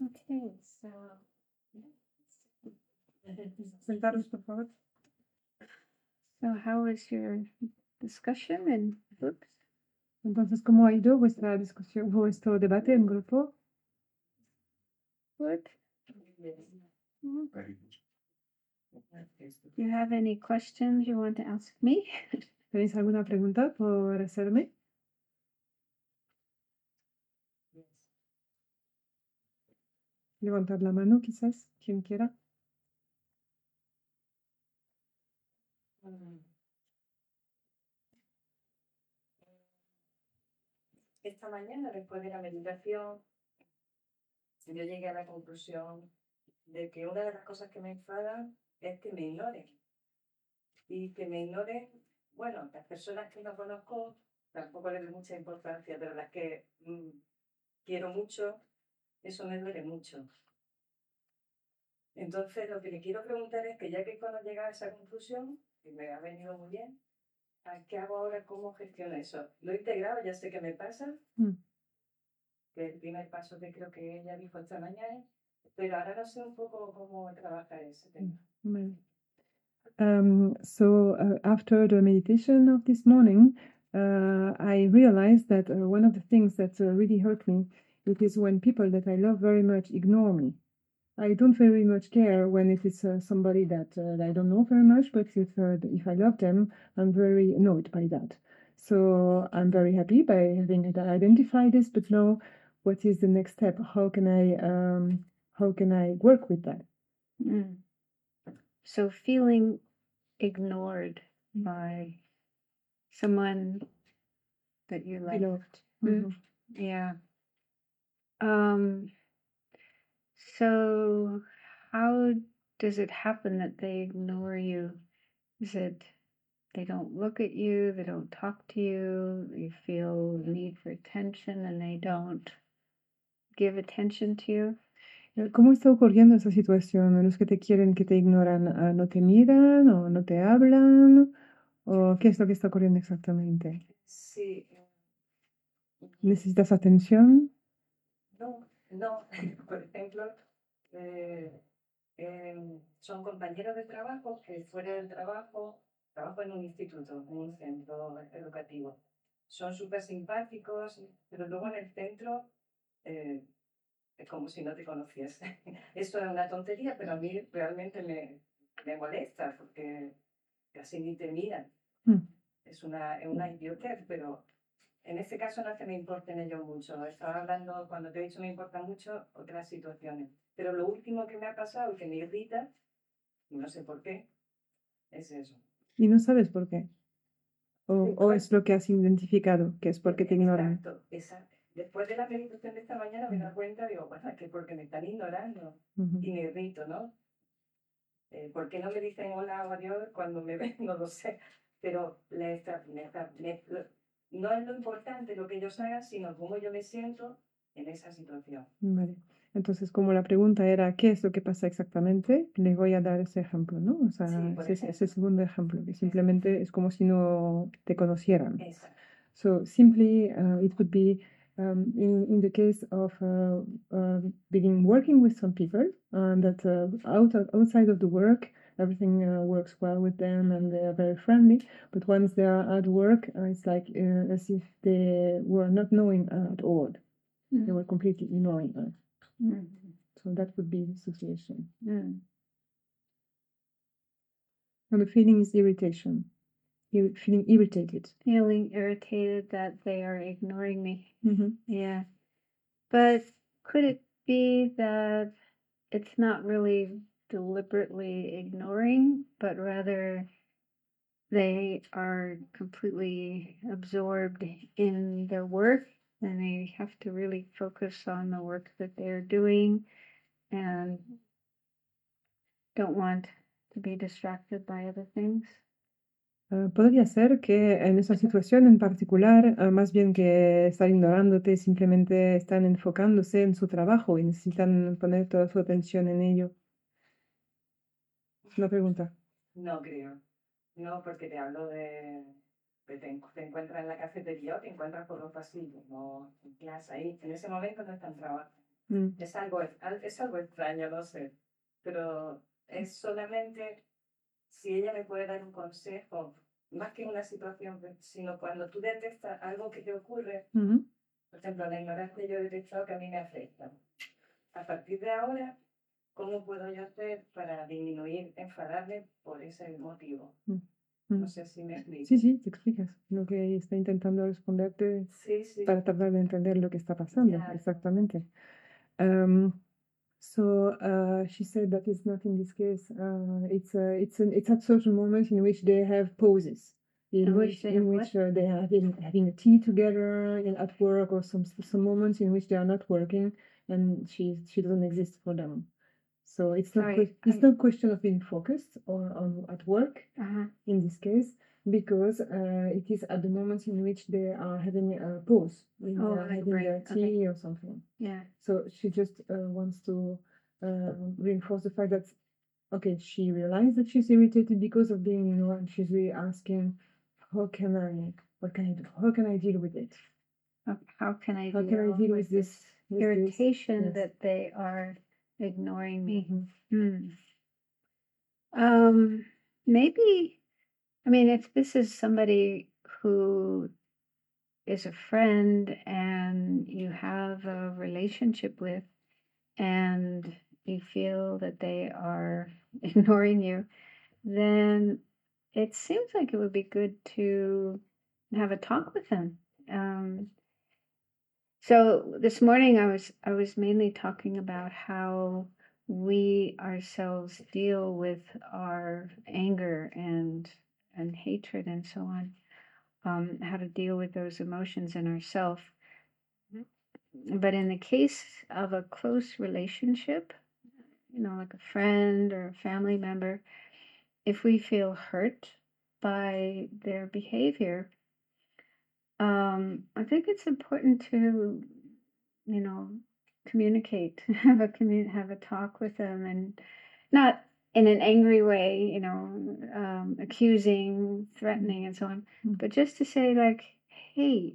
Okay, so Sentaros, por favor. how was your discussion and books? Entonces, ¿cómo ha ido vuestra discusión, vuestro debate en grupo? Good. Do you have any questions you want to ask me? ¿Tenéis alguna pregunta por hacerme? Levantad la mano, quizás, quien quiera. Esta mañana, después de la meditación, yo llegué a la conclusión de que una de las cosas que me enfada es que me ignoren. Y que me ignoren, bueno, las personas que no conozco tampoco les doy mucha importancia, pero las que quiero mucho, eso me duele mucho. Entonces, lo que le quiero preguntar es que ya que cuando llega a esa conclusión, que me ha venido muy bien, ¿qué hago ahora? ¿Cómo gestiono eso? Lo he integrado, ya sé que me pasa, que el primer paso que creo que ella dijo esta mañana, pero ahora no sé un poco cómo trabajar ese tema. After the meditation of this morning, I realized that one of the things that really hurt me, it is when people that I love very much ignore me. I don't very much care when it is somebody that I don't know very much, but if I love them, I'm very annoyed by that. So I'm very happy by having identified this, but now what is the next step? How can I work with that? So feeling ignored by someone that you like. Yeah. So how does it happen that they ignore you? Is it they don't look at you, they don't talk to you, you feel the need for attention and they don't give attention to you? ¿Cómo está ocurriendo esa situación? ¿Los que te quieren, que te ignoran, no te miran o no te hablan? ¿O qué es lo que está ocurriendo exactamente? Sí. ¿Necesitas atención? No. Por ejemplo, son compañeros de trabajo que fuera del trabajo en un instituto, en un centro educativo. Son súper simpáticos, pero luego en el centro es como si no te conociese. Esto es una tontería, pero a mí realmente me molesta porque casi ni te miran. Es una idiotez, pero en este caso no es que me importen ellos mucho. Estaba hablando, cuando te he dicho me importan mucho otras situaciones. Pero lo último que me ha pasado y que me irrita, y no sé por qué, es eso. ¿Y no sabes por qué? ¿O es lo que has identificado, que es porque te ignoran? Exacto. Después de la meditación de esta mañana me doy cuenta, digo, bueno, es que porque me están ignorando y me irrito, ¿no? ¿Por qué no me dicen hola o adiós cuando me ven? No lo sé. Pero no es lo importante lo que ellos hagan, sino cómo yo me siento en esa situación. Vale. Entonces, como la pregunta era, ¿qué es lo que pasa exactamente? Le voy a dar ese ejemplo, ¿no? O sea, Sí, ese segundo ejemplo, que simplemente es como si no te conocieran. Exacto. So, simply, it would be in the case of beginning working with some people, that outside of the work, everything works well with them and they are very friendly. But once they are at work, it's like as if they were not knowing at all. They were completely ignoring us. So that would be the situation. And the feeling is irritation. Feeling irritated. Feeling irritated that they are ignoring me. Yeah. But could it be that it's not really deliberately ignoring, but rather they are completely absorbed in their work and they have to really focus on the work that they're doing and don't want to be distracted by other things? Podría ser que en esa situación en particular, más bien que estar ignorándote, simplemente están enfocándose en su trabajo y necesitan poner toda su atención en ello. Una pregunta. No creo. No, porque te hablo de que te encuentras en la cafetería o te encuentras por los pasillos, no en clase. Ahí, en ese momento no están trabajando. Mm. Es algo extraño, no sé, pero es solamente si ella me puede dar un consejo, más que una situación, sino cuando tú detectas algo que te ocurre, Ujú. por ejemplo, la ignorancia yo he detectado que a mí me afecta. A partir de ahora, ¿cómo puedo yo hacer para disminuir, enfadarme por ese motivo? Mm. No Mm. sé si me explico. Sí, sí, te explicas lo que está intentando responderte Sí, sí. para tratar de entender lo que está pasando, Ya. exactamente. She said that it's not in this case. It's at certain moments in which they have pauses, In which they have what? they are having a tea together at work, or some moments in which they are not working, and she doesn't exist for them. So it's not Sorry, it's not question of being focused or on at work Uh-huh. in this case, because it is at the moments in which they are having a pause, when they Oh, are like a having break. their Okay. tea or something. Yeah. So she just wants to reinforce the fact that, okay, she realized that she's irritated because of being ignored, and she's really asking, what can I do? How can I deal with it? How can I How can I deal deal with with this irritation Yes. that they are ignoring me? Mhm. Maybe, I mean, if this is somebody who is a friend and you have a relationship with, and you feel that they are ignoring you, then it seems like it would be good to have a talk with them. So this morning I was mainly talking about how we ourselves deal with our anger and hatred and so on, how to deal with those emotions in ourselves. But in the case of a close relationship, like a friend or a family member, if we feel hurt by their behavior, I think it's important to, communicate, have a talk with them, and not in an angry way, accusing, threatening, and so on, but just to say like, hey,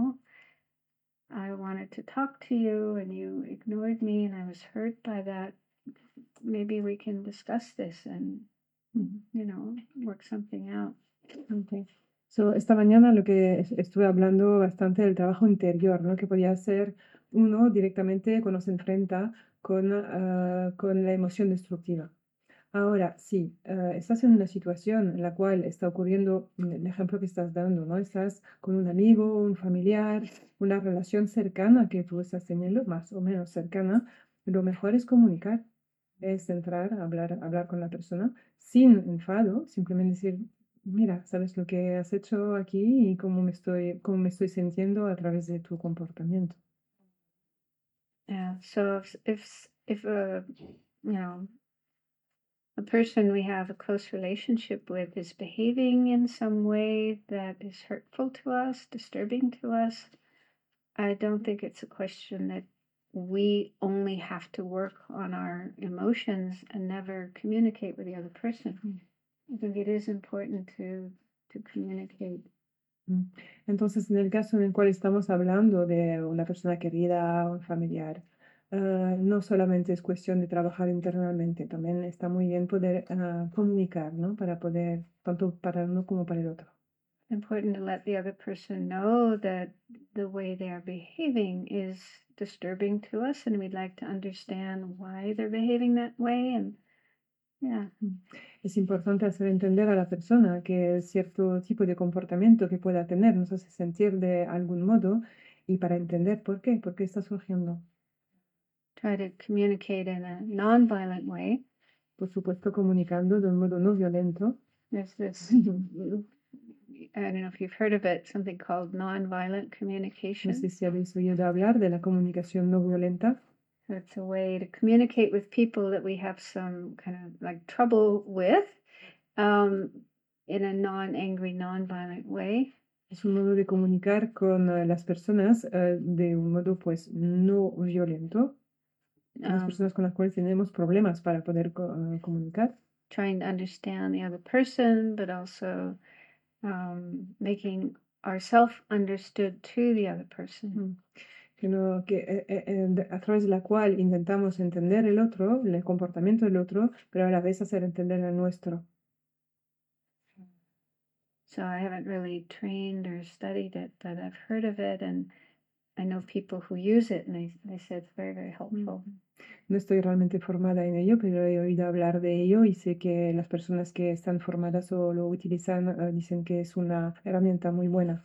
I wanted to talk to you and you ignored me and I was hurt by that. Maybe we can discuss this and, work something out. Okay. So, esta mañana lo que estuve hablando bastante del trabajo interior, ¿no? Que podía ser uno directamente cuando se enfrenta con la emoción destructiva. Ahora, sí, estás en una situación en la cual está ocurriendo el ejemplo que estás dando, ¿no? Estás con un amigo, un familiar, una relación cercana que tú estás teniendo, más o menos cercana. Lo mejor es comunicar, es entrar, hablar con la persona sin enfado, simplemente decir, mira, ¿sabes lo que has hecho aquí y cómo me estoy sintiendo a través de tu comportamiento? Yeah. So if a person we have a close relationship with is behaving in some way that is hurtful to us, disturbing to us, I don't think it's a question that we only have to work on our emotions and never communicate with the other person. I think it is important to communicate. Entonces, en el caso en el cual estamos hablando de una persona querida, un familiar, no solamente es cuestión de trabajar internamente, también está muy bien poder comunicar, ¿no? Para poder, tanto para uno como para el otro. Important to let the other person know that the way they are behaving is disturbing to us and we'd like to understand why they're behaving that way. And yeah. Es importante hacer entender a la persona que cierto tipo de comportamiento que pueda tener nos hace sentir de algún modo, y para entender por qué está surgiendo. Try to communicate in a non-violent way. Por supuesto, comunicando de un modo no violento. There's this, I don't know if you've heard of it, something called non-violent No communication. sé si habéis oído hablar de la comunicación no violenta. It's a way to communicate with people that we have some kind of like trouble with, in a non-angry, non-violent way. Es un modo de comunicar con las personas de un modo pues no violento. Las personas con las cuales tenemos problemas para poder comunicar. Trying to understand the other person, but also making ourselves understood to the other person. a través de la cual intentamos entender el otro, el comportamiento del otro, pero a la vez hacer entender el nuestro. So I haven't really trained or studied it, but I've heard of it and I know people who use it and they say it's very, very helpful. No estoy realmente formada en ello, pero he oído hablar de ello y sé que las personas que están formadas o lo utilizan dicen que es una herramienta muy buena.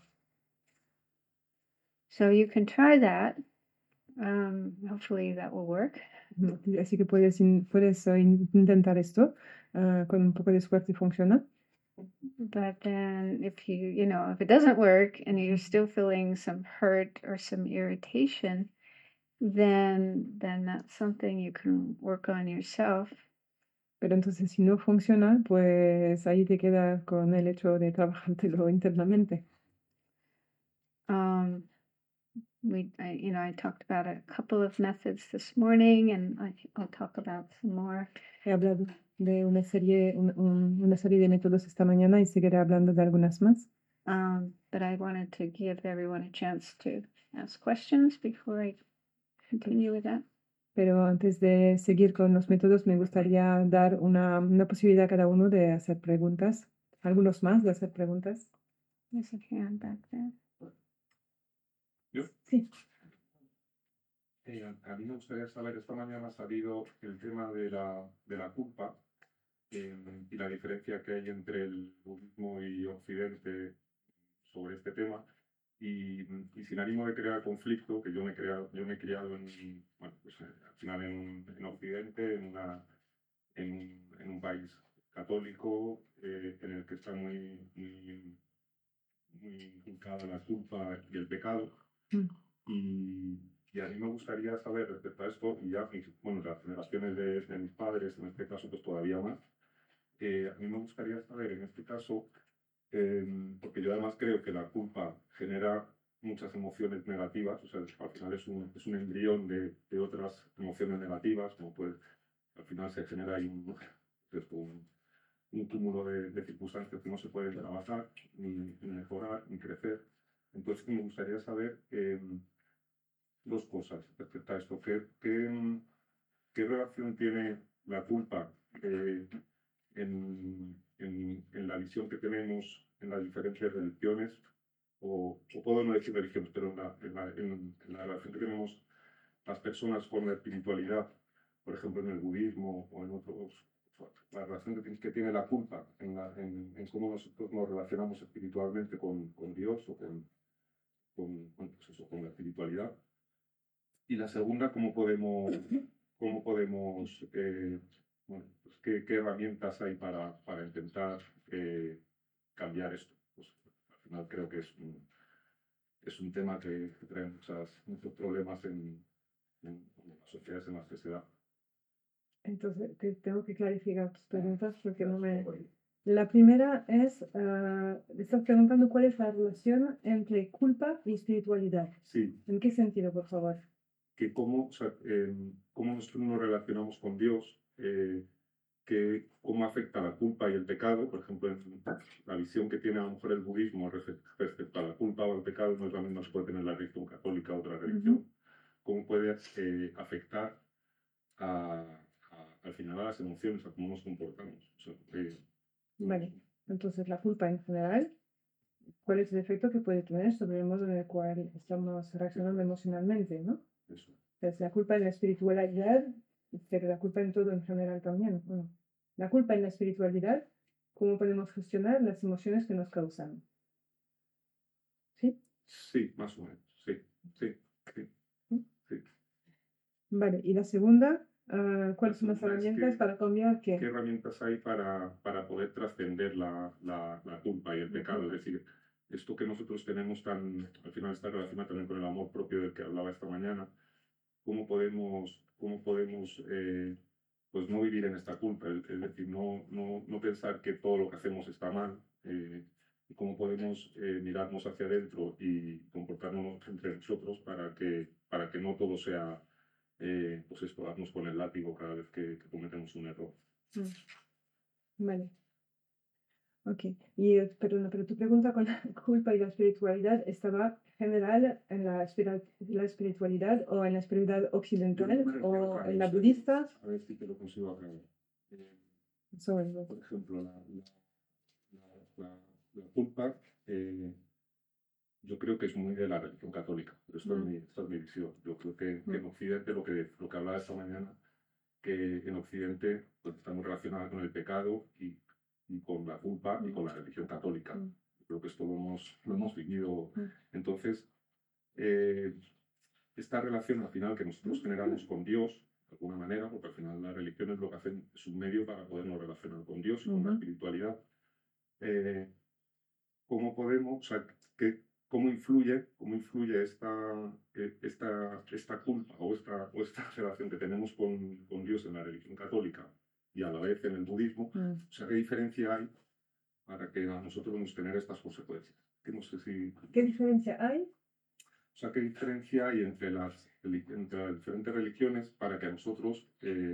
So you can try that. Hopefully that will work. Así que puedes intentar esto con un poco de suerte funciona. But then if if it doesn't work and you're still feeling some hurt or some irritation, then that's something you can work on yourself. Pero entonces si no funciona, pues ahí te quedas con el hecho de trabajártelo internamente. I talked about a couple of methods this morning and I'll talk about some more. He hablado de una serie de métodos esta mañana y seguiré hablando de algunas más. But I wanted to give everyone a chance to ask questions before I continue with that. Pero antes de seguir con los métodos, me gustaría dar una posibilidad a cada uno de hacer preguntas. Algunos más de hacer preguntas. There's a hand back there. ¿Yo? Sí. A mí me gustaría saber, esta mañana ha salido el tema de la culpa y la diferencia que hay entre el budismo y Occidente sobre este tema. Y sin ánimo de crear conflicto, que yo me he criado al final en Occidente, en un país católico, en el que está muy inculcada la culpa y el pecado. Y a mí me gustaría saber respecto a esto, y ya, las generaciones de mis padres, en este caso, pues todavía más, a mí me gustaría saber en este caso, porque yo además creo que la culpa genera muchas emociones negativas, o sea, al final es un embrión de otras emociones negativas, como pues al final se genera ahí un cúmulo de circunstancias que no se pueden trabajar, ni mejorar, ni crecer. Entonces me gustaría saber dos cosas respecto a esto. ¿Qué relación tiene la culpa en la visión que tenemos en las diferentes religiones? O puedo no decir religiones, pero en la relación que tenemos las personas con la espiritualidad, por ejemplo en el budismo o en otros, la relación que tiene la culpa en cómo nosotros nos relacionamos espiritualmente con Dios o con la espiritualidad. Y la segunda, ¿cómo podemos qué herramientas hay para intentar cambiar esto? Pues, al final creo que es un tema que trae muchos problemas en las sociedades en las que se da. Entonces, tengo que clarificar tus preguntas porque no me... La primera es, estás preguntando cuál es la relación entre culpa y espiritualidad. Sí. ¿En qué sentido, por favor? Que cómo nosotros nos relacionamos con Dios, cómo afecta la culpa y el pecado. Por ejemplo, en la visión que tiene a lo mejor el budismo respecto a la culpa o el pecado no es la misma que puede tener la religión católica o otra religión. Cómo puede afectar al final a las emociones, a cómo nos comportamos. Vale, entonces la culpa en general, ¿cuál es el efecto que puede tener sobre el modo en el cual estamos reaccionando emocionalmente, ¿no? Eso. Entonces la culpa en la espiritualidad, pero la culpa en todo en general también. Bueno, la culpa en la espiritualidad, ¿cómo podemos gestionar las emociones que nos causan? ¿Sí? Sí, más o menos, sí. Vale, y la segunda, ¿cuáles son las herramientas para cambiar qué? ¿Qué herramientas hay para poder trascender la culpa y el pecado? Es decir, esto que nosotros tenemos al final está relacionado también con el amor propio del que hablaba esta mañana. ¿Cómo podemos pues no vivir en esta culpa? Es decir, no pensar que todo lo que hacemos está mal. ¿Cómo podemos mirarnos hacia adentro y comportarnos entre nosotros para que no todo sea pues esto, darnos con el látigo cada vez que cometemos un error? Vale. Ok. Y, perdona, pero tu pregunta con la culpa y la espiritualidad estaba general en la espiritualidad o en la espiritualidad occidental Yo me refiero, o claro, en la o sea, budista. a ver si te lo consigo aclarar. Eh, Sorry. por ejemplo, la- la culpa, yo creo que es muy de la religión católica, pero esta es mi visión. Yo creo que en Occidente, lo que hablaba esta mañana, que en Occidente pues, está muy relacionada con el pecado y con la culpa y con la religión católica. Creo que esto lo hemos vivido. Entonces, eh, esta relación al final que nosotros generamos con Dios, de alguna manera, porque al final las religiones lo que hacen es un medio para podernos relacionar con Dios y con la espiritualidad. eh, ¿Cómo podemos, o sea, cómo influye esta culpa o esta relación que tenemos con Dios en la religión católica y a la vez en el budismo? O sea, ¿qué diferencia hay para que a nosotros nos tener estas consecuencias? Que no sé si... ¿Qué diferencia hay? O sea, ¿qué diferencia hay entre entre las diferentes religiones para que a nosotros,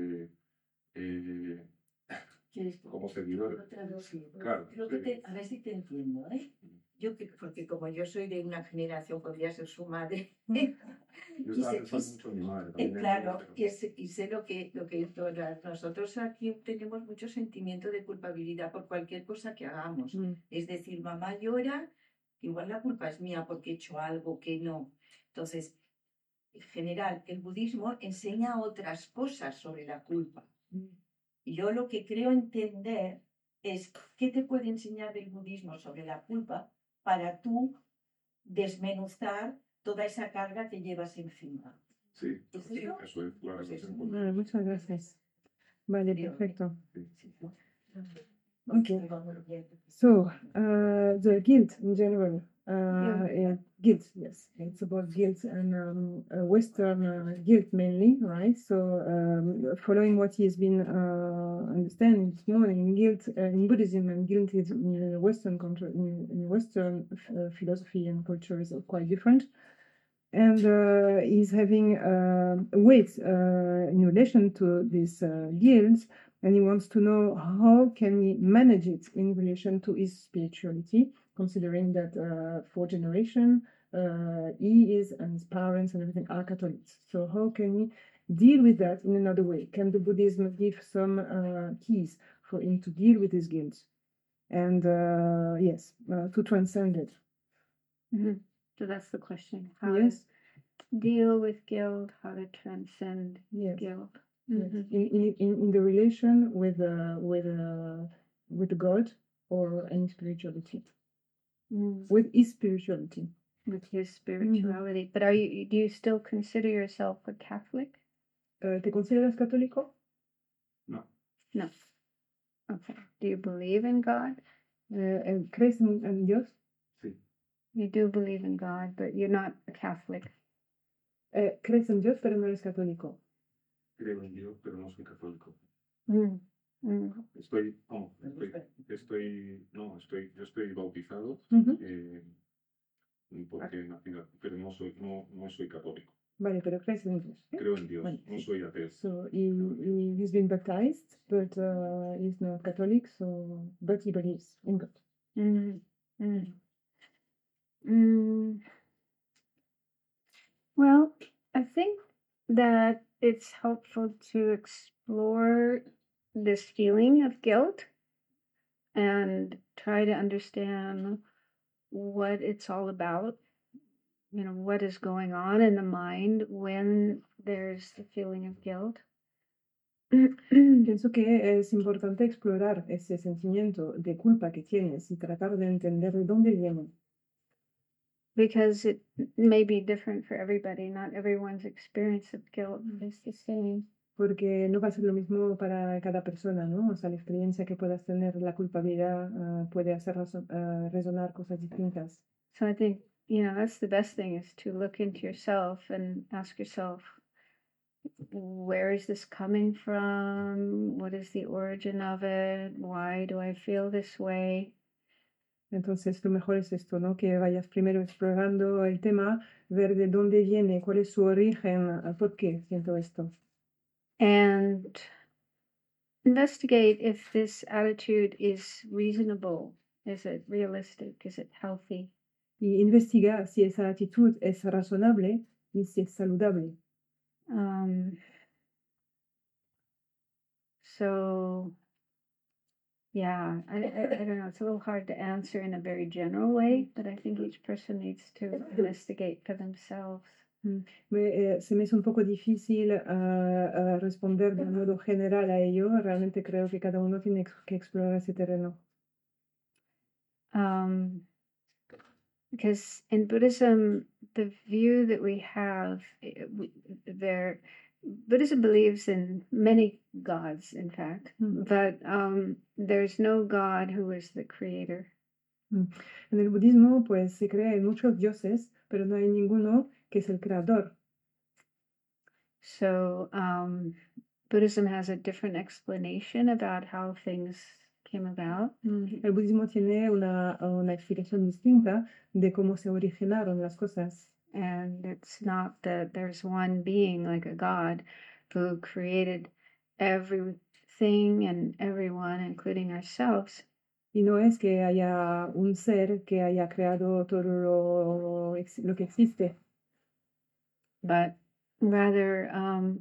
eh, como seguidores, claro, A ver si te entiendo, ¿eh? Porque como yo soy de una generación, podría ser su madre, yo y estaba sé- pensando mucho en mi madre también. claro, pero- y sé lo que todas. Nosotros aquí tenemos mucho sentimiento de culpabilidad por cualquier cosa que hagamos. Es decir, mamá llora, igual la culpa es mía porque he hecho algo que no. Entonces, en general, el budismo enseña otras cosas sobre la culpa. Y yo lo que creo entender es qué te puede enseñar el budismo sobre la culpa para tú desmenuzar toda esa carga que llevas encima. Sí, ¿Es eso? eso es, claro. Pues eso. Vale, muchas gracias. Vale, Creo. perfecto. Sí, ¿no? Okay. Vamos bien. So, the guilt in general, Yeah. guilt, yes, it's about guilt and Western guilt mainly, right? So, following what he's been understanding this morning, guilt in Buddhism and guilt is in Western culture, in Western philosophy and culture is quite different. And he's having weight in relation to this guilt, and he wants to know how can he manage it in relation to his spirituality, considering that for generation he is and his parents and everything are Catholics. So how can he deal with that in another way? Can the Buddhism give some keys for him to deal with his guilt and yes, to transcend it? Mhm. So that's the question. How Yes. to deal with guilt, how to transcend Yes. guilt. Yes. Mhm. In the relation with God or any spirituality, with his spirituality. With his spirituality. But do you still consider yourself a Catholic? ¿Te consideras católico? No, No. Okay. Do you believe in God? ¿Crees en Dios? sí, You do believe in God, but you're not a Catholic. ¿Crees en Dios pero no eres católico? creo en Dios, pero no soy católico. Mm. Mm. Yo estoy bautizado Ujú. porque nací, pero no soy católico. Vale, pero crees en Dios. ¿Eh? Creo en Dios, Vale, no sí. soy ateo. So he's been baptized, but he's not Catholic. So, but he believes in God. Mm. Mm. Mm. Well, I think that it's helpful to explore this feeling of guilt and try to understand what it's all about. You know, what is going on in the mind when there's the feeling of guilt. Pienso que es importante explorar ese sentimiento de culpa que tienes y tratar de entender de dónde viene. Because it may be different for everybody. Not everyone's experience of guilt is the same. Porque no va a ser lo mismo para cada persona, ¿no? O sea, la experiencia que puedas tener, la culpabilidad puede hacer resonar cosas distintas. So I think, that's the best thing is to look into yourself and ask yourself, where is this coming from? What is the origin of it? Why do I feel this way? Entonces, lo mejor es esto, ¿no? Que vayas primero explorando el tema, ver de dónde viene, cuál es su origen, por qué siento esto. And investigate if this attitude is reasonable. Is it realistic? Is it healthy? Y investiga si esa actitud es razonable y si es saludable. So, yeah, I don't know. It's a little hard to answer in a very general way, but I think each person needs to investigate for themselves. Se me es un poco difícil responder de un modo general a ello. Realmente creo que cada uno tiene que explorar ese terreno. Because in Buddhism, the view that we have, Buddhism believes in many gods, in fact, but there's no God who is the creator. En el budismo, pues se cree en muchos dioses, pero no hay ninguno que es el creador. So Buddhism has a different explanation about how things came about. El budismo tiene una explicación distinta de cómo se originaron las cosas. And it's not that there's one being like a God who created everything and everyone, including ourselves. Y no es que haya un ser que haya creado todo lo que existe. But rather,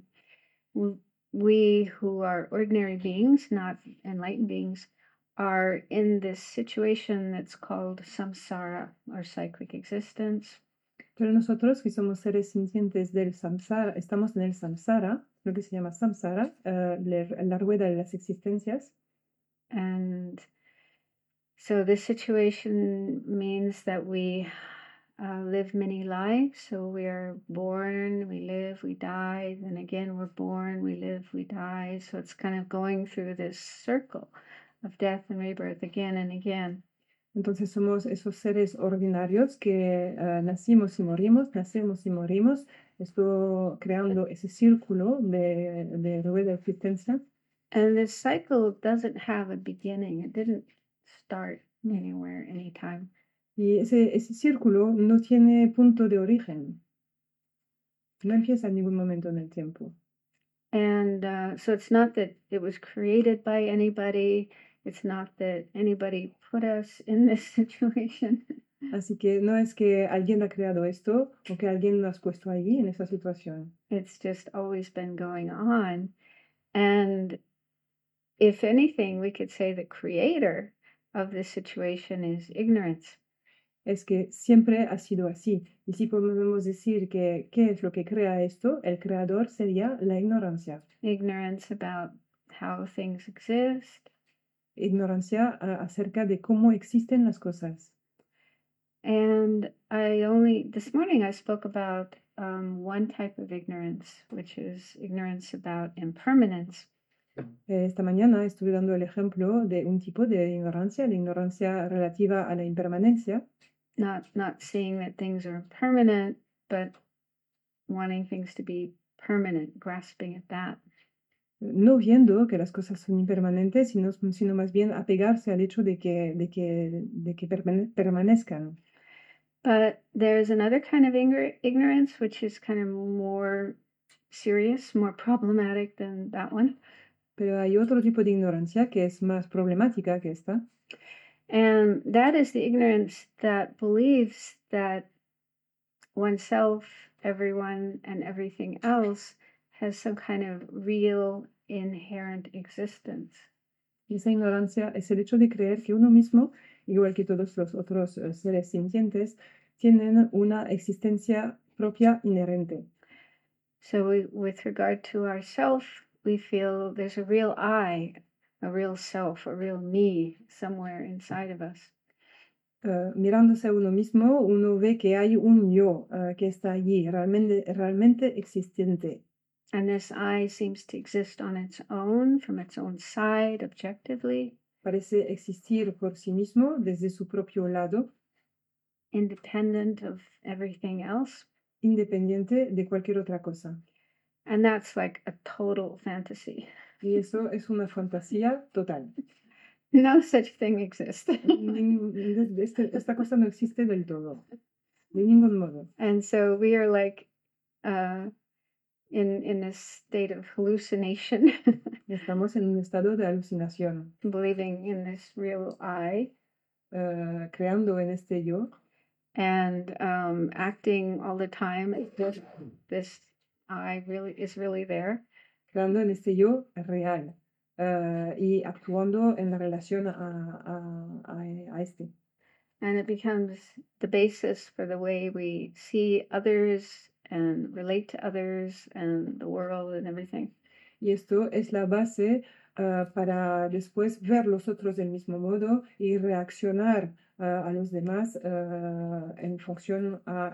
we who are ordinary beings, not enlightened beings, are in this situation that's called samsara, or cyclic existence. Pero nosotros, que somos seres sintientes del samsara, estamos en el samsara, lo que se llama samsara, la rueda de las existencias. And so this situation means that we live many lives. So we are born, we live, we die. Then again, we're born, we live, we die. So it's kind of going through this circle of death and rebirth again and again. Entonces somos esos seres ordinarios que nacimos y morimos, nacemos y morimos. Esto creando ese círculo de rueda de existencia. And this cycle doesn't have a beginning. It didn't start anywhere, anytime. Y ese círculo no tiene punto de origen. No empieza en ningún momento en el tiempo. And so it's not that it was created by anybody. It's not that anybody put us in this situation. Así que no es que alguien ha creado esto o que alguien lo ha puesto allí en esa situación. It's just always been going on. And if anything, we could say the creator of this situation is ignorance. Es que siempre ha sido así. Y si podemos decir que qué es lo que crea esto, el creador sería la ignorancia. Ignorance about how things exist. Ignorancia acerca de cómo existen las cosas. And this morning I spoke about one type of ignorance, which is ignorance about impermanence. Esta mañana estuve dando el ejemplo de un tipo de ignorancia, la ignorancia relativa a la impermanencia. Not seeing that things are impermanent, but wanting things to be permanent, grasping at that. No viendo que las cosas son impermanentes, sino más bien apegarse al hecho de que permanezcan. But there's another kind of ignorance, which is kind of more serious, more problematic than that one. Pero hay otro tipo de ignorancia que es más problemática que esta. And that is the ignorance that believes that oneself, everyone, and everything else has some kind of real inherent existence. Y esa ignorancia es el hecho de creer que uno mismo, igual que todos los otros seres sintientes, tienen una existencia propia inherente. So with regard to ourself, we feel there's a real I, a real self, a real me somewhere inside of us. Mirándose a uno mismo, uno ve que hay un yo que está allí, realmente existente. And this I seems to exist on its own, from its own side, objectively. Parece existir por sí mismo, desde su propio lado. Independent of everything else. Independiente de cualquier otra cosa. And that's like a total fantasy. Y eso es una fantasía total. No such thing exists. Esta cosa no existe del todo. De ningún modo. And so we are like in a state of hallucination. Estamos en un estado de alucinación, believing in this real I, creando en este yo and acting all the time as if this I really is really there. creando en este yo real y actuando en la relación a este. And it becomes the basis for the way we see others and relate to others and the world and everything. Y esto es la base para después ver los otros del mismo modo y reaccionar a los demás en función a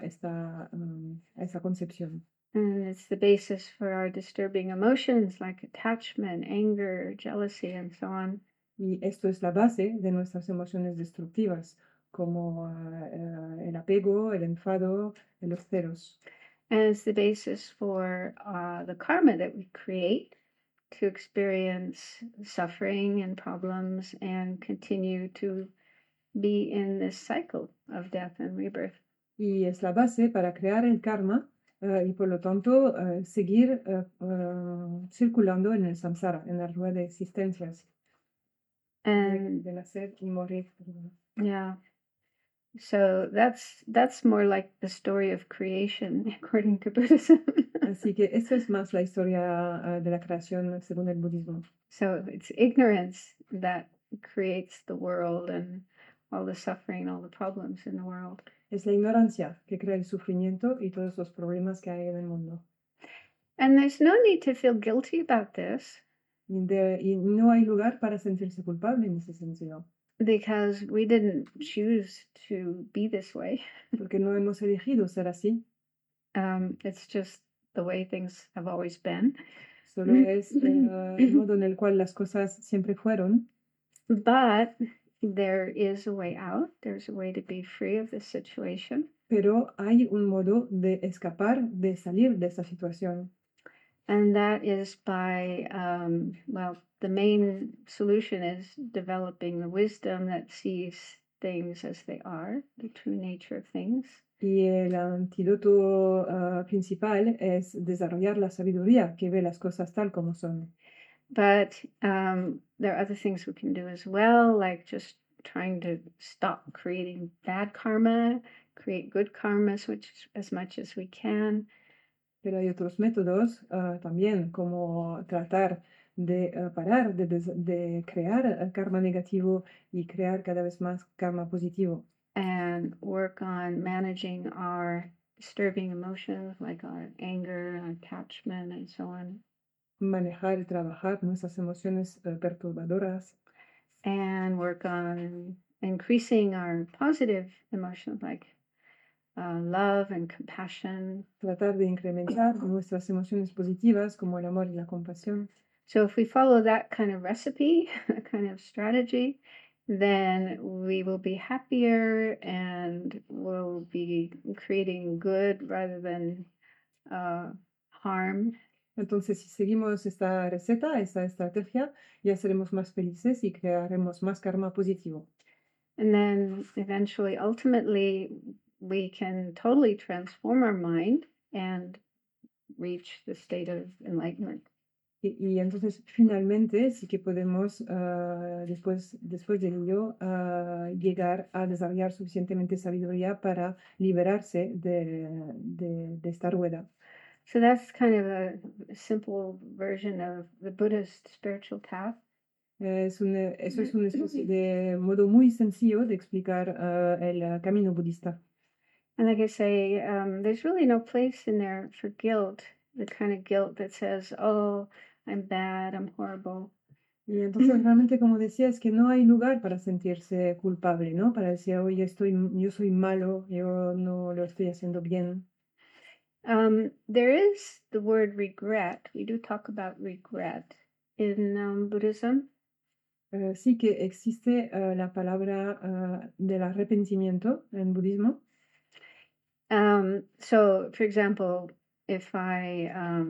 esa concepción. And it's the basis for our disturbing emotions like attachment, anger, jealousy, and so on. Y esto es la base de nuestras emociones destructivas, como el apego, el enfado, los celos. And it's the basis for the karma that we create to experience suffering and problems and continue to be in this cycle of death and rebirth. Y es la base para crear el karma y por lo tanto seguir circulando en el samsara, en la rueda de existencias, And de nacer y morir. Perdón. yeah, so that's more like the story of creation according to Buddhism. Así que eso es más la historia de la creación según el budismo. So it's ignorance that creates the world and all the suffering, all the problems in the world. Es la ignorancia que crea el sufrimiento y todos los problemas que hay en el mundo. And there's no need to feel guilty about this Y no hay lugar para sentirse culpable en ese sentido, because we didn't choose to be this way. porque no hemos elegido ser así. It's just the way things have always been. Solo es el modo en el cual las cosas siempre fueron. But there is a way out. There's a way to be free of this situation. Pero hay un modo de escapar, de salir de esa situación. And that is by, well, the main solution is developing the wisdom that sees things as they are, the true nature of things. Y el antídoto principal es desarrollar la sabiduría que ve las cosas tal como son. But there are other things we can do as well, like just trying to stop creating bad karma, create good karma as much as we can. Pero hay otros métodos también, como tratar de parar de crear karma negativo y crear cada vez más karma positivo. And work on managing our disturbing emotions like our anger, our attachment, and so on. Manejar y trabajar nuestras emociones perturbadoras. And work on increasing our positive emotions like love and compassion. Tratar de incrementar nuestras emociones positivas como el amor y la compasión. So if we follow that kind of recipe, that kind of strategy, then we will be happier and we'll be creating good rather than harm. Entonces, si seguimos esta receta, esta estrategia, ya seremos más felices y crearemos más karma positivo. And then eventually, ultimately, we can totally transform our mind and reach the state of enlightenment. Y entonces, finalmente, sí que podemos, después de ello, llegar a desarrollar suficientemente sabiduría para liberarse de esta rueda. So that's kind of a simple version of the Buddhist spiritual path. Eso es una especie de modo muy sencillo de explicar el camino budista. And like I say, there's really no place in there for guilt, the kind of guilt that says, oh, I'm bad, I'm horrible. Y entonces realmente, como decía, es que no hay lugar para sentirse culpable, ¿no? Para decir, oye, yo soy malo, yo no lo estoy haciendo bien. There is the word regret. We do talk about regret in Buddhism. Sí que existe la palabra del arrepentimiento en budismo. So, for example, if I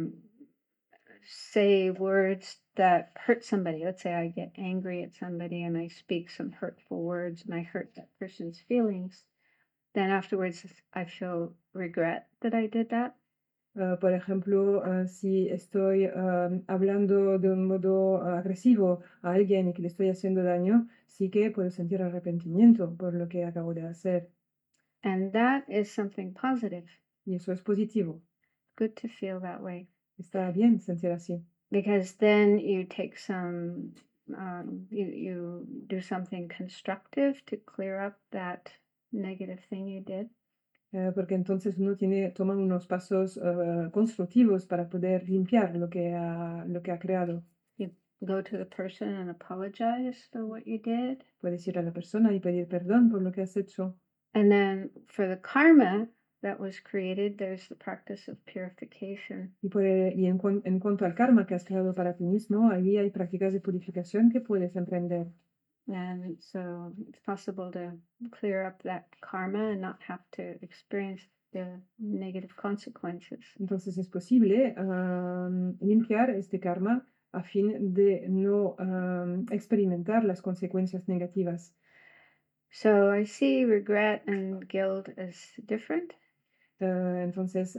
say words that hurt somebody, let's say I get angry at somebody and I speak some hurtful words and I hurt that person's feelings, then afterwards I feel regret that I did that. Por ejemplo, si estoy hablando de un modo agresivo a alguien y que le estoy haciendo daño, sí que puedo sentir arrepentimiento por lo que acabo de hacer. And that is something positive. Y eso es positivo. Good to feel that way. Está bien sentir así. Because then you take some, you do something constructive to clear up that negative thing you did. Porque entonces uno toma unos pasos constructivos para poder limpiar lo que ha creado. You go to the person and apologize for what you did. Puedes ir a la persona y pedir perdón por lo que has hecho. And then for the karma that was created, there's the practice of purification. Y en cuanto al karma que has creado para ti mismo, ahí hay prácticas de purificación que puedes emprender. And so it's possible to clear up that karma and not have to experience the negative consequences. Entonces es posible limpiar este karma a fin de no experimentar las consecuencias negativas. So I see regret and guilt as different. Entonces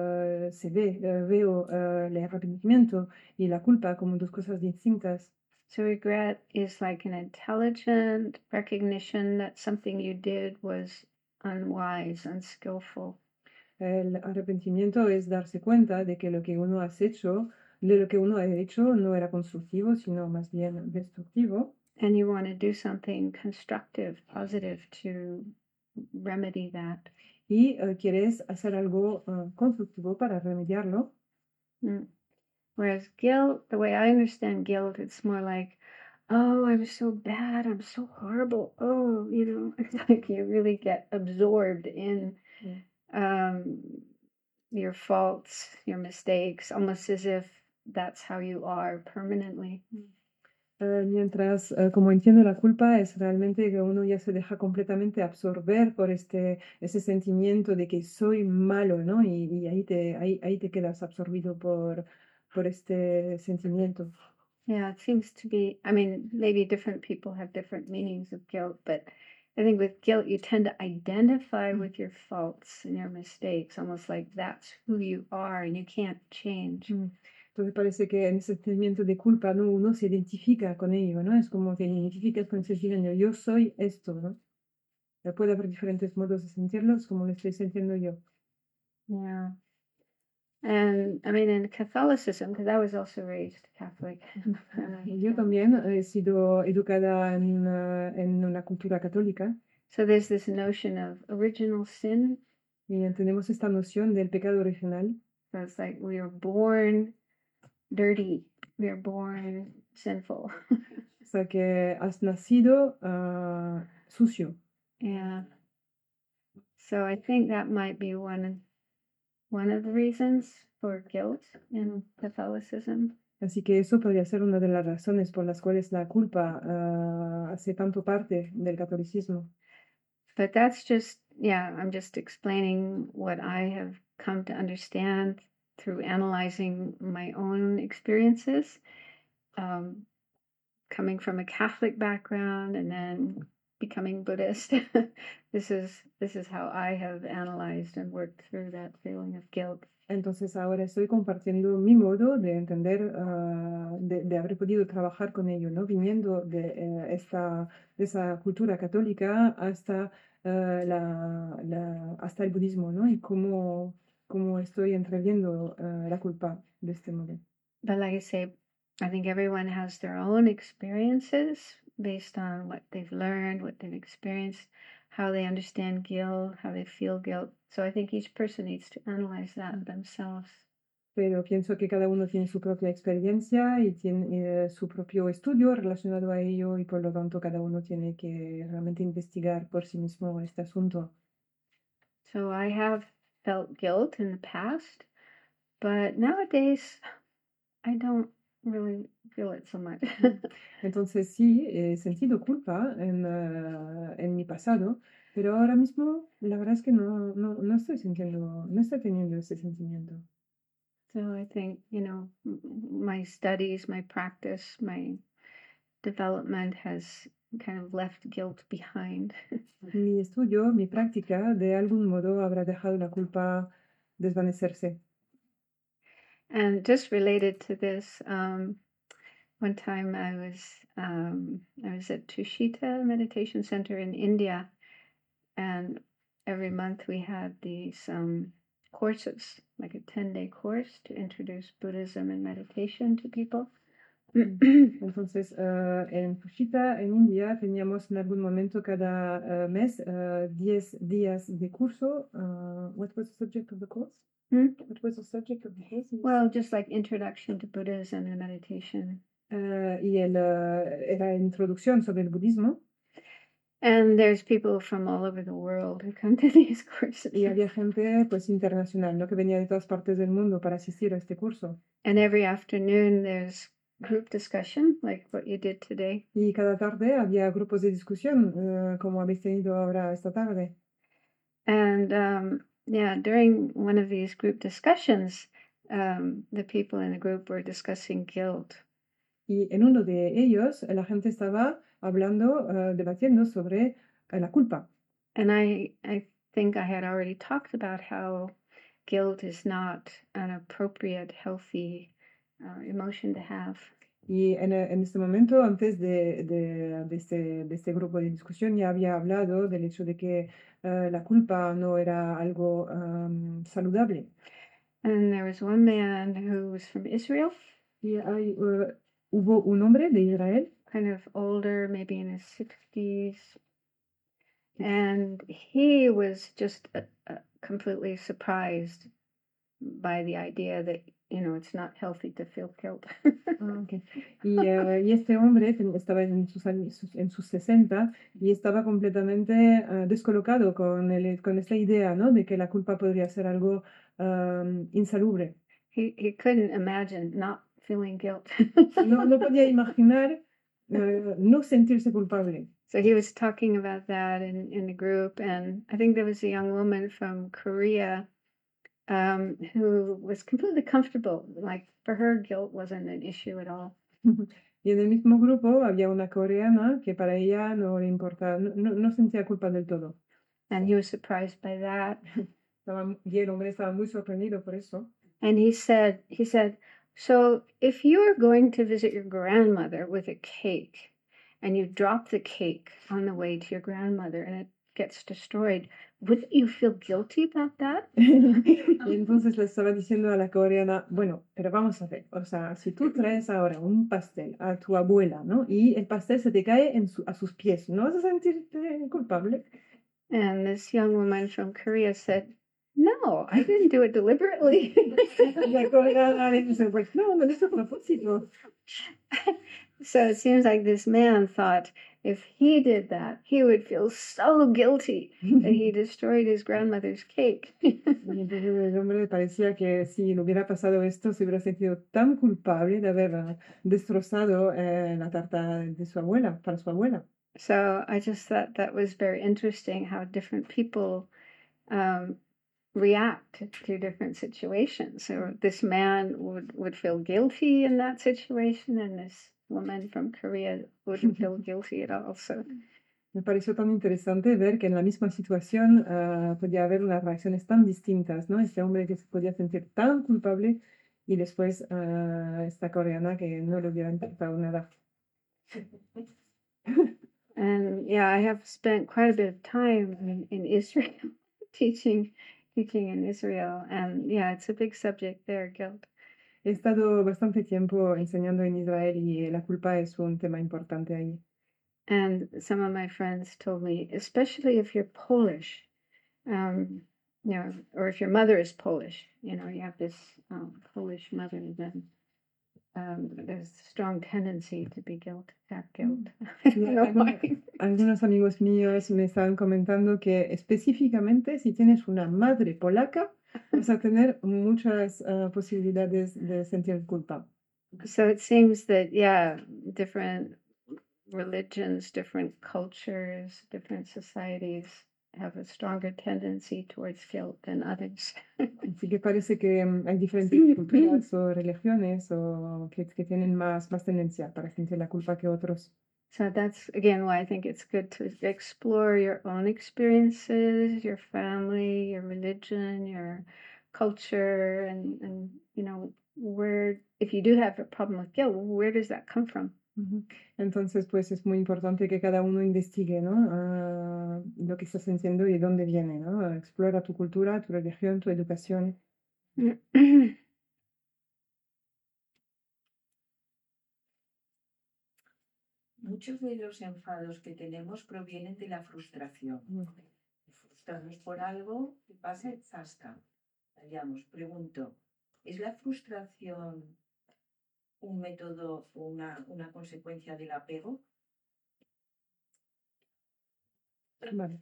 veo el arrepentimiento y la culpa como dos cosas distintas. So regret is like an intelligent recognition that something you did was unwise, unskillful. El arrepentimiento es darse cuenta de que lo que uno ha hecho no era constructivo, sino más bien destructivo. And you want to do something constructive, positive to remedy that. Y quieres hacer algo constructivo para remediarlo. Mm. Whereas guilt, the way I understand guilt, it's more like, oh, I'm so bad, I'm so horrible. Oh, it's like you really get absorbed in your faults, your mistakes, almost as if that's how you are permanently. Mientras, como entiendo la culpa, es realmente que uno ya se deja completamente absorber por ese sentimiento de que soy malo, ¿no? Y ahí te quedas absorbido por este sentimiento. Yeah, it seems to be, I mean, maybe different people have different meanings of guilt, but I think with guilt, you tend to identify with your faults and your mistakes, almost like that's who you are and you can't change. Entonces parece que en ese sentimiento de culpa, ¿no? Uno se identifica con ello, ¿no? Es como te identificas con ese sentimiento, yo soy esto, ¿no? Puede haber diferentes modos de sentirlos, como lo estoy sintiendo yo. Yeah. And I mean, in Catholicism, because I was also raised Catholic. Yo también he sido educada en una cultura católica. So there's this notion of original sin. Y tenemos esta noción del pecado original. So it's like we are born dirty, we are born sinful. O sea que has nacido sucio. Yeah. So I think that might be one of the reasons for guilt in Catholicism. Así que eso podría ser una de las razones por las cuales la culpa hace tanto parte del catolicismo. But that's just, I'm just explaining what I have come to understand through analyzing my own experiences, coming from a Catholic background and then becoming Buddhist. This is how I have analyzed and worked through that feeling of guilt. Entonces ahora estoy compartiendo mi modo de entender, de haber podido trabajar con ello, ¿no? Viniendo de esa cultura católica hasta, hasta el budismo, ¿no? Y cómo estoy entreviendo la culpa de este modo. But like I say, I think everyone has their own experiences based on what they've learned, what they've experienced, how they understand guilt, how they feel guilt. So I think each person needs to analyze that themselves. Pero pienso que cada uno tiene su propia experiencia y tiene su propio estudio relacionado a ello y por lo tanto cada uno tiene que realmente investigar por sí mismo este asunto. So I have felt guilt in the past, but nowadays I don't really feel it so much. Entonces sí, he sentido culpa en mi pasado, pero ahora mismo la verdad es que no estoy teniendo ese sentimiento. So I think, my studies, my practice, my development has kind of left guilt behind. Mi estudio, mi práctica, de algún modo habrá dejado la culpa desvanecerse. And just related to this, one time I was at Tushita Meditation Center in India, and every month we had these courses, like a 10-day course to introduce Buddhism and meditation to people. Entonces, en Fushita, en India, teníamos en algún momento cada mes 10 días de curso. What was the subject of the course? What was the subject of the course? Well, just like introduction to Buddhism and meditation. Y era introducción sobre el budismo. And there's people from all over the world who come to these courses. Y había gente pues internacional, ¿no? Que venía de todas partes del mundo para asistir a este curso. And every afternoon there's group discussion, like what you did today. Y cada tarde había grupos de discusión, como habéis tenido ahora esta tarde. And yeah, during one of these group discussions, the people in the group were discussing guilt. Y en uno de ellos, la gente estaba hablando, debatiendo sobre la culpa. And I think I had already talked about how guilt is not an appropriate, healthy emotion to have. Y en este momento, antes de este grupo de discusión, ya había hablado del hecho de que la culpa no era algo saludable. And there was one man who was from Israel, Y hubo un hombre de Israel, kind of older, maybe in his 60s, and he was just completely surprised by the idea that, you know, it's not healthy to feel guilt. Okay. Y este hombre estaba en sus 60 y estaba completamente descolocado con esta idea, ¿no? De que la culpa podría ser algo insalubre. He couldn't imagine not feeling guilt. No podía imaginar no sentirse culpable. So he was talking about that in the group, and I think there was a young woman from Korea who was completely comfortable. Like for her, guilt wasn't an issue at all. Y en el mismo grupo había una coreana que para ella no le importaba, no sentía culpa del todo. And he was surprised by that. Y el hombre estaba muy sorprendido por eso. And he said, so if you are going to visit your grandmother with a cake and you drop the cake on the way to your grandmother and it gets destroyed, wouldn't you feel guilty about that? Y entonces le estaba diciendo a la coreana, bueno, pero vamos a ver, o sea, si tú traes ahora un pastel a tu abuela, ¿no? Y el pastel se te cae a sus pies, ¿no vas a sentirte culpable? And this young woman from Korea said, no, I didn't do it deliberately. La coreana le dice, pues no, no lo hice a propósito. So it seems like this man thought if he did that, he would feel so guilty that he destroyed his grandmother's cake. Y entonces el hombre parecía que si le hubiera pasado esto, se hubiera sentido tan culpable de haber destrozado la tarta de su abuela, para su abuela. So I just thought that was very interesting how different people react to different situations. So this man would feel guilty in that situation, and this woman from Korea wouldn't feel guilty at all. So Me pareció tan interesante ver que en la misma situación podía haber unas reacciones tan distintas, ¿no? Este hombre que se podía sentir tan culpable y después esta coreana que no le hubiera importado nada. and yeah, I have spent quite a bit of time in Israel teaching in Israel, and yeah, it's a big subject there, guilt. He estado bastante tiempo enseñando en Israel y la culpa es un tema importante ahí. And some of my friends told me, especially if you're Polish, you know, or if your mother is Polish, you know, you have this Polish mother, then there's a strong tendency to be have guilt. I don't know why. Algunos amigos míos me estaban comentando que específicamente si tienes una madre polaca, vas a tener muchas posibilidades de sentir culpa. So it seems that, yeah, different religions, different cultures, different societies have a stronger tendency towards guilt than others. Así que parece que hay diferentes culturas o religiones o que tienen más tendencia para sentir la culpa que otros. So that's, again, why I think it's good to explore your own experiences, your family, your religion, your culture, and you know, where, if you do have a problem with guilt, where does that come from? Ujú. Entonces, pues es muy importante que cada uno investigue, ¿no? Lo que estás sintiendo y de dónde viene, ¿no? Explora tu cultura, tu religión, tu educación. Muchos de los enfados que tenemos provienen de la frustración. Frustrados por algo que pasa y zasca. Digamos, pregunto, ¿es la frustración un método o una consecuencia del apego? Vale.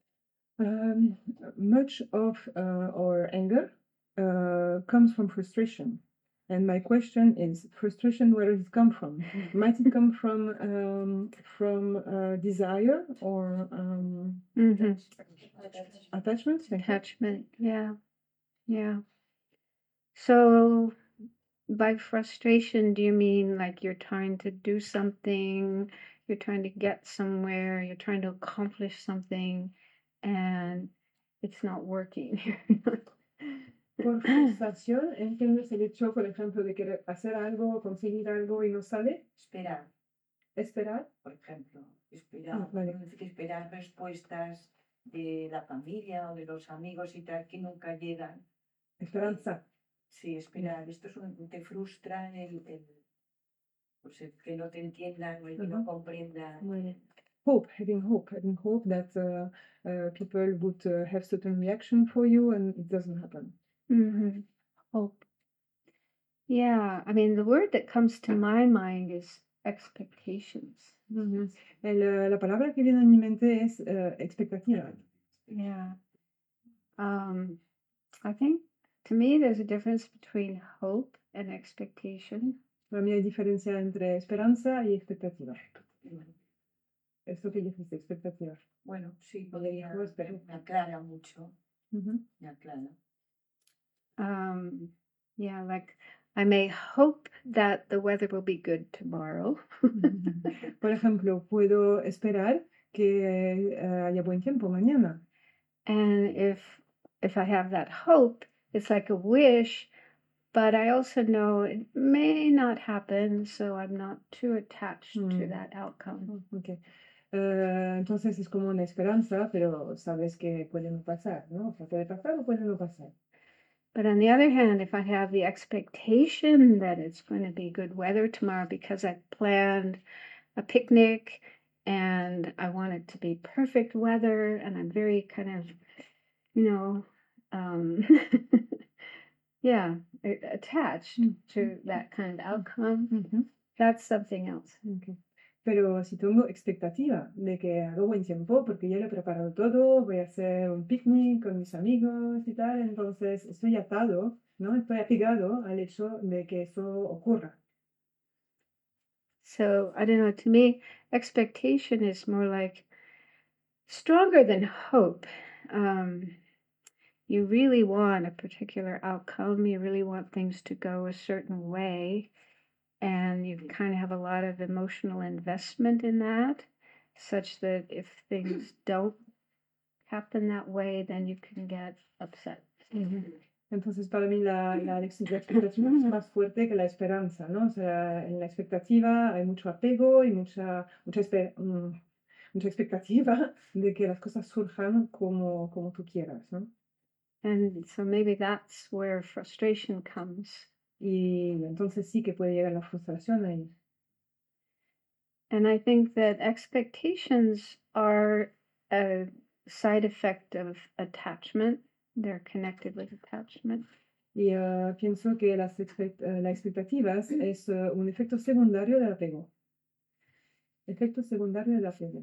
Much of our anger comes from frustration. And my question is, frustration, where does it come from? Might it come from desire or Mhm. attachment? Thank you. Attachment, yeah, yeah. So by frustration, do you mean like you're trying to do something, you're trying to get somewhere, you're trying to accomplish something, and it's not working? Por frustración, ¿entiendes el hecho, por ejemplo, de querer hacer algo o conseguir algo y no sale? Esperar, Esperar. por ejemplo, esperar, Vale. esperar respuestas de la familia o de los amigos y tal que nunca llegan. Esperanza. Sí, esperar. Esto te frustra pues el que no te entiendan o el que no comprendan. Muy bien. Having hope that people would have certain reaction for you and it doesn't happen. Mm-hmm. Hope. Yeah, I mean, the word that comes to my mind is expectations. Ujú. La palabra que viene a mi mente es expectativa. Yeah. I think to me there's a difference between hope and expectation. Para mí hay diferencia entre esperanza y expectativa. Esto que dijiste, expectativa. Bueno, sí, podría. No espero. Me aclara mucho. Ujú. Me aclara. Yeah, like I may hope that the weather will be good tomorrow. Por ejemplo, puedo esperar que haya buen tiempo mañana. And if I have that hope, it's like a wish, but I also know it may not happen, so I'm not too attached to that outcome. Okay. Entonces es como una esperanza, pero sabes que puede no pasar, ¿no? O sea, puede pasar o puede no pasar. But on the other hand, if I have the expectation that it's going to be good weather tomorrow because I've planned a picnic and I want it to be perfect weather and I'm very kind of, yeah, attached to that kind of outcome, that's something else. Okay. Pero si tengo expectativa de que hago buen tiempo, porque ya lo he preparado todo, voy a hacer un picnic con mis amigos y tal, entonces estoy atado, ¿no? Estoy apegado al hecho de que eso ocurra. So, I don't know, to me, expectation is more like stronger than hope. You really want a particular outcome, you really want things to go a certain way, and you kind of have a lot of emotional investment in that, such that if things don't happen that way, then you can get upset. Entonces, para mí la expectativa es más fuerte que la esperanza, ¿no? O sea, en la expectativa hay mucho apego y mucha expectativa de que las cosas surjan como tú quieras, ¿no? And so maybe that's where frustration comes. Y entonces sí que puede llegar la frustración ahí. And I think that expectations are a side effect of attachment. They're connected with attachment. Y pienso que las expectativas es un efecto secundario del apego. Efecto secundario del apego.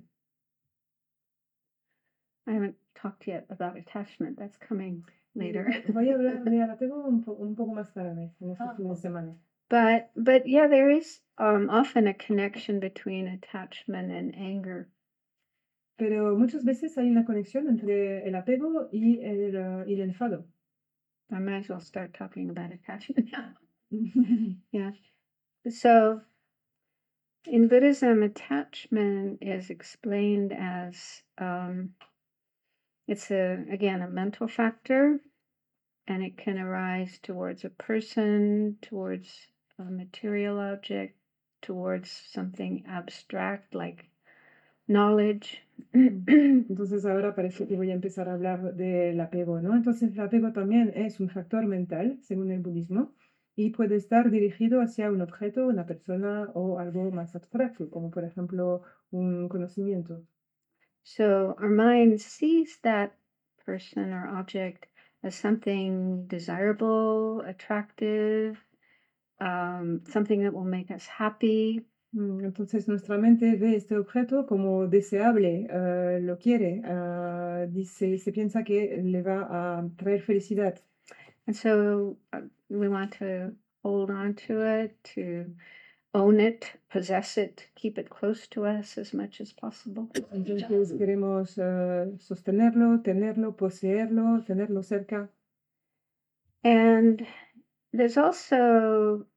I haven't talked yet about attachment. That's coming later. Voy a hablar del apego un poco más tarde, en este fin de semana. But yeah, there is often a connection between attachment and anger. Pero muchas veces hay una conexión entre el apego y el enfado. I might as well start talking about attachment now. Yeah. So in Buddhism, attachment is explained as it's again a mental factor, and it can arise towards a person, towards a material object, towards something abstract like knowledge. Entonces ahora parece que voy a empezar a hablar del apego, ¿no? Entonces el apego también es un factor mental, según el budismo, y puede estar dirigido hacia un objeto, una persona o algo más abstracto, como por ejemplo un conocimiento. So our mind sees that person or object as something desirable, attractive, something that will make us happy. Entonces nuestra mente ve este objeto como deseable, lo quiere, dice, se piensa que le va a traer felicidad. And so we want to hold on to it, to own it, possess it, keep it close to us as much as possible. Entonces queremos sostenerlo, tenerlo, poseerlo, tenerlo cerca. And there's also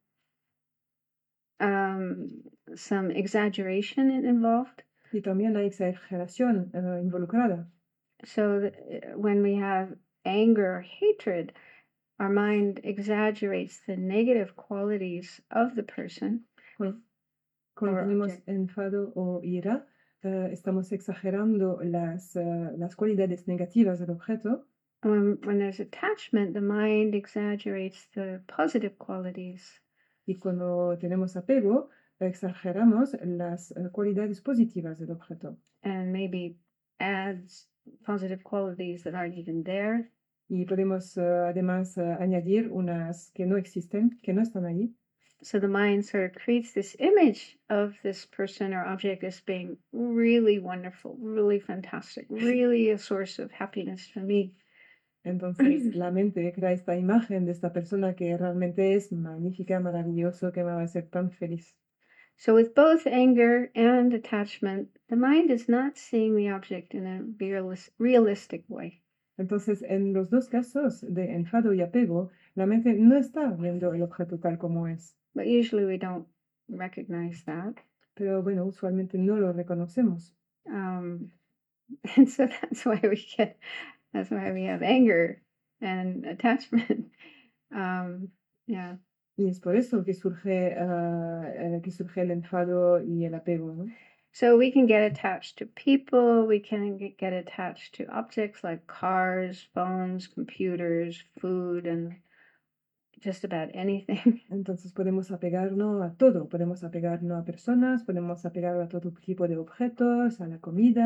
some exaggeration involved. Y también hay exageración involucrada. So when we have anger or hatred, our mind exaggerates the negative qualities of the person. Cuando Or tenemos object. enfado o ira, estamos exagerando las cualidades negativas del objeto. When there's attachment, the mind exaggerates the positive qualities. Y cuando tenemos apego, exageramos las cualidades positivas del objeto. And maybe adds positive qualities that aren't even there. Y podemos además añadir unas que no existen, que no están ahí. So the mind sort of creates this image of this person or object as being really wonderful, really fantastic, really a source of happiness for me. Entonces la mente crea esta imagen de esta persona que realmente es magnífica, maravilloso, que me va a hacer tan feliz. So with both anger and attachment, the mind is not seeing the object in a realistic way. Entonces, en los dos casos de enfado y apego, la mente no está viendo el objeto tal como es. But usually we don't recognize that. Pero bueno, usualmente no lo reconocemos. And so that's why we have anger and attachment. Yeah. Y es por eso que surge el enfado y el apego, ¿no? So we can get attached to people, we can get attached to objects like cars, phones, computers, food, and just about anything. Entonces podemos apegarnos a todo, podemos apegarnos a personas, podemos apegarnos a todo tipo de objetos, a la comida,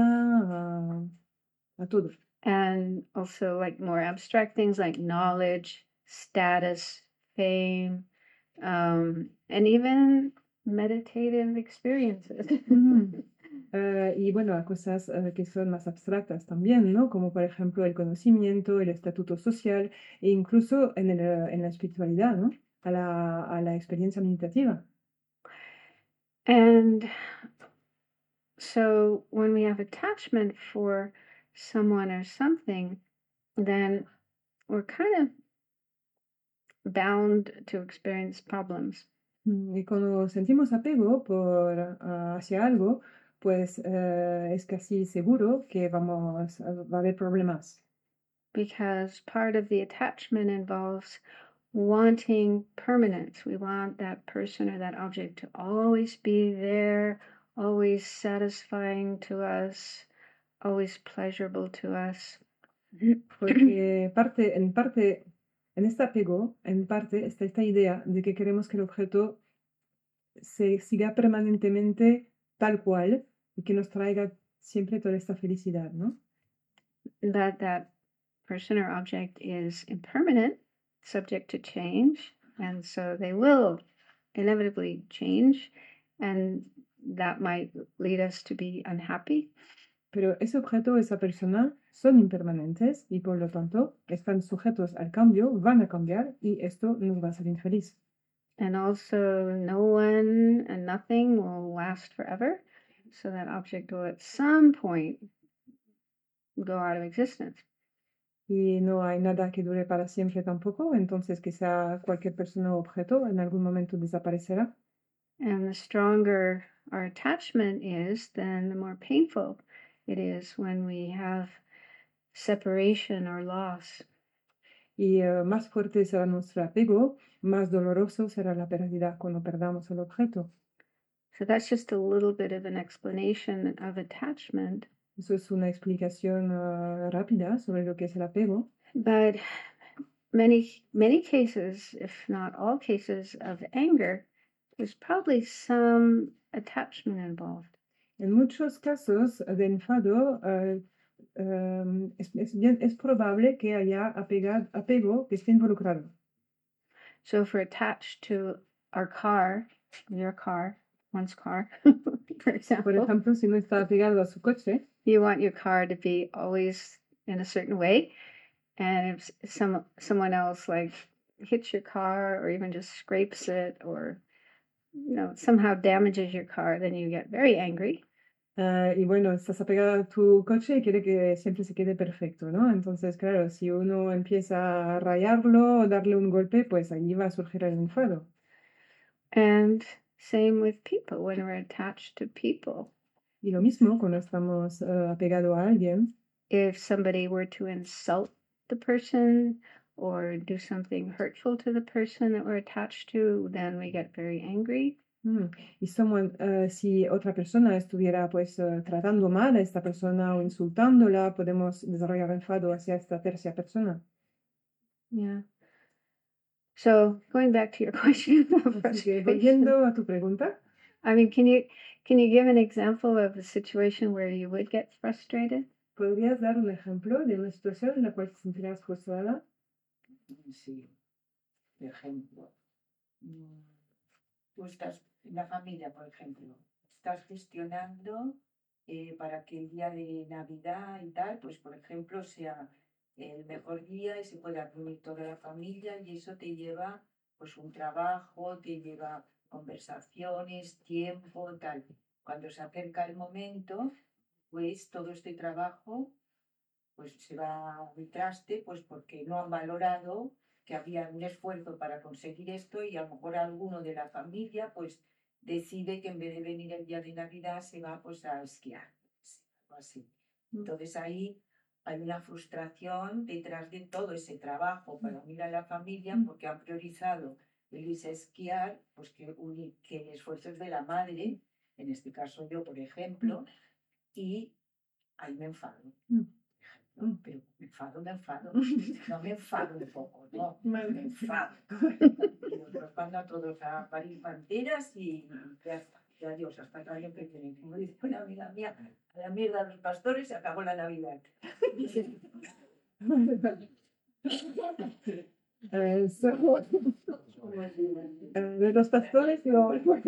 a todo. And also like more abstract things like knowledge, status, fame, and even meditative experiences. Y bueno, a cosas que son más abstractas también, ¿no? Como por ejemplo el conocimiento, el estatuto social e incluso en la espiritualidad, ¿no? A la experiencia meditativa. And so when we have attachment for someone or something, then we're kind of bound to experience problems. Y cuando sentimos apego hacia algo, pues es casi seguro que va a haber problemas. Because part of the attachment involves wanting permanence. We want that person or that object to always be there, always satisfying to us, always pleasurable to us. Porque en este apego, en parte, está esta idea de que queremos que el objeto se siga permanentemente tal cual y que nos traiga siempre toda esta felicidad, ¿no? That person or object is impermanent, subject to change, and so they will inevitably change, and that might lead us to be unhappy. Pero ese objeto, esa persona, son impermanentes y por lo tanto están sujetos al cambio, van a cambiar y esto nos va a hacer infeliz. And also, no one and nothing will last forever, so that object will at some point go out of existence. Y no hay nada que dure para siempre tampoco, entonces quizá cualquier persona o objeto en algún momento desaparecerá. And the stronger our attachment is, then the more painful it is when we have separation or loss. y más fuerte será nuestro apego, más doloroso será la pérdida cuando perdamos el objeto. So that's just a little bit of an explanation of attachment. Eso es una explicación rápida sobre lo que es el apego. But many cases, if not all cases of anger, there's probably some attachment involved. En muchos casos de enfado, es probable que haya apego que esté involucrado. So if we're attached to our car, your car, one's car, for Por example, ejemplo, si uno está apegado a su coche, you want your car to be always in a certain way. And if someone else like hits your car or even just scrapes it or somehow damages your car, then you get very angry. y bueno, estás apegado a tu coche y quiere que siempre se quede perfecto, ¿no? Entonces, claro, si uno empieza a rayarlo o darle un golpe, pues ahí va a surgir el enfado. And same with people when we're attached to people. Y lo mismo cuando estamos apegados a alguien. If somebody were to insult the person or do something hurtful to the person that we're attached to, then we get very angry. Y si otra persona estuviera pues tratando mal a esta persona o insultándola, podemos desarrollar enfado hacia esta tercera persona. Yeah. So going back to your question of Así que frustration, volviendo a tu pregunta, I mean, can you give an example of a situation where you would get frustrated? ¿podrías dar un ejemplo de una situación en la cual te sentirás frustrada? Sí, por ejemplo, tú estás en la familia, por ejemplo, estás gestionando para que el día de Navidad y tal, pues por ejemplo, sea el mejor día y se pueda reunir toda la familia y eso te lleva pues un trabajo, te lleva conversaciones, tiempo, tal. Cuando se acerca el momento, pues todo este trabajo pues se va al traste, pues porque no han valorado que había un esfuerzo para conseguir esto y a lo mejor alguno de la familia pues decide que en vez de venir el día de Navidad se va pues a esquiar, o así. Entonces ahí hay una frustración detrás de todo ese trabajo para unir a la familia porque han priorizado el irse a esquiar, pues que el esfuerzo es de la madre, en este caso yo, por ejemplo, y ahí me enfado. Pero me enfado, no me enfado un poco, no, me enfado. Y los mando a todos a parir panteras y ya está, y adiós, hasta el año que viene. Como dice una amiga mía, a la mierda los pastores, se acabó la Navidad. De los pastores, no,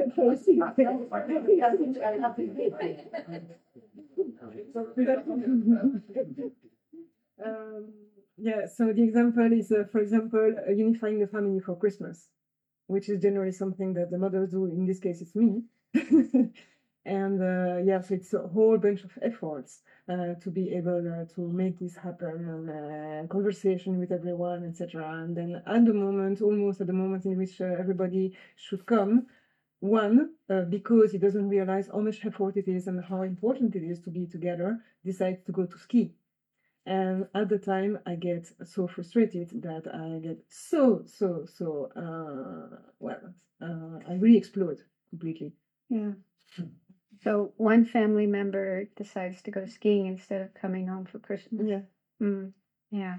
yeah, so the example is, for example, unifying the family for Christmas, which is generally something that the mothers do. In this case, it's me. And yes, it's a whole bunch of efforts to be able to make this happen, and conversation with everyone, etc. And then almost at the moment in which everybody should come, because he doesn't realize how much effort it is and how important it is to be together, decides to go to ski. And at the time, I get so frustrated that I get I really explode completely. Yeah. So one family member decides to go skiing instead of coming home for Christmas. Yeah. Yeah.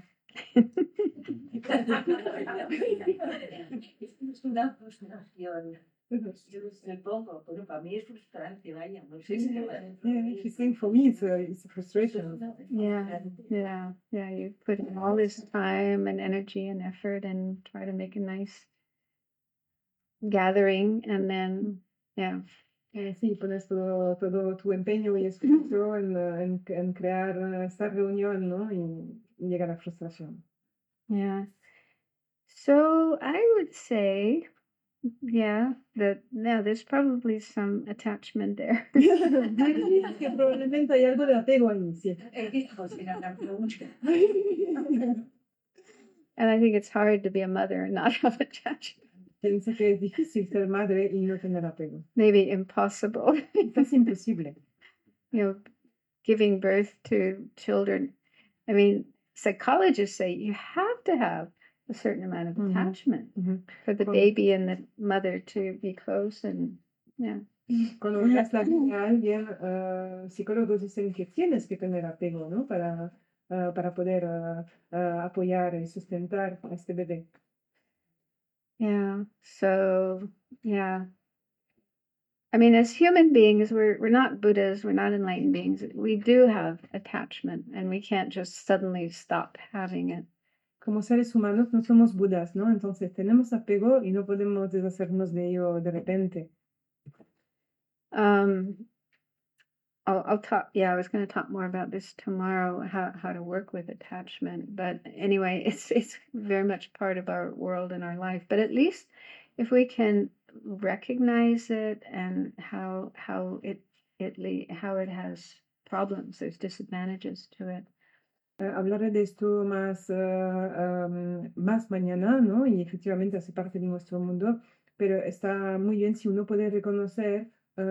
Es una frustración. Yo me pongo, pero para mí es frustrante, vaya, no sé si Yeah, she's saying for me it's a frustration. Yeah. You put in all this time and energy and effort and try to make a nice gathering, and then Sí, pones todo tu empeño y esfuerzo en crear esta reunión, ¿no? Y llega la frustración. Yeah. So I would say, that there's probably some attachment there. Que probablemente hay algo de apego ahí, sí. And I think it's hard to be a mother and not have attachment. Pienso que es difícil ser madre y no tener apego. Maybe impossible. Es imposible. Giving birth to children. I mean, psychologists say you have to have a certain amount of Mhm. attachment for the Con- baby and the mother to be close and yeah. Cuando miras la vida a alguien, psicólogos dicen que tienes que tener apego, ¿no? Para poder apoyar y sustentar a este bebé. Yeah. So yeah. I mean, as human beings, we're not Buddhas, we're not enlightened beings. We do have attachment, and we can't just suddenly stop having it. Como seres humanos no somos budas, ¿no? Entonces tenemos apego y no podemos deshacernos de ello de repente. I'll talk. Yeah, I was going to talk more about this tomorrow. How to work with attachment. But anyway, it's very much part of our world and our life. But at least if we can recognize it and how it has problems, there's disadvantages to it. Hablaré de esto más mañana, ¿no? Y efectivamente hace parte de nuestro mundo, pero está muy bien si uno puede reconocer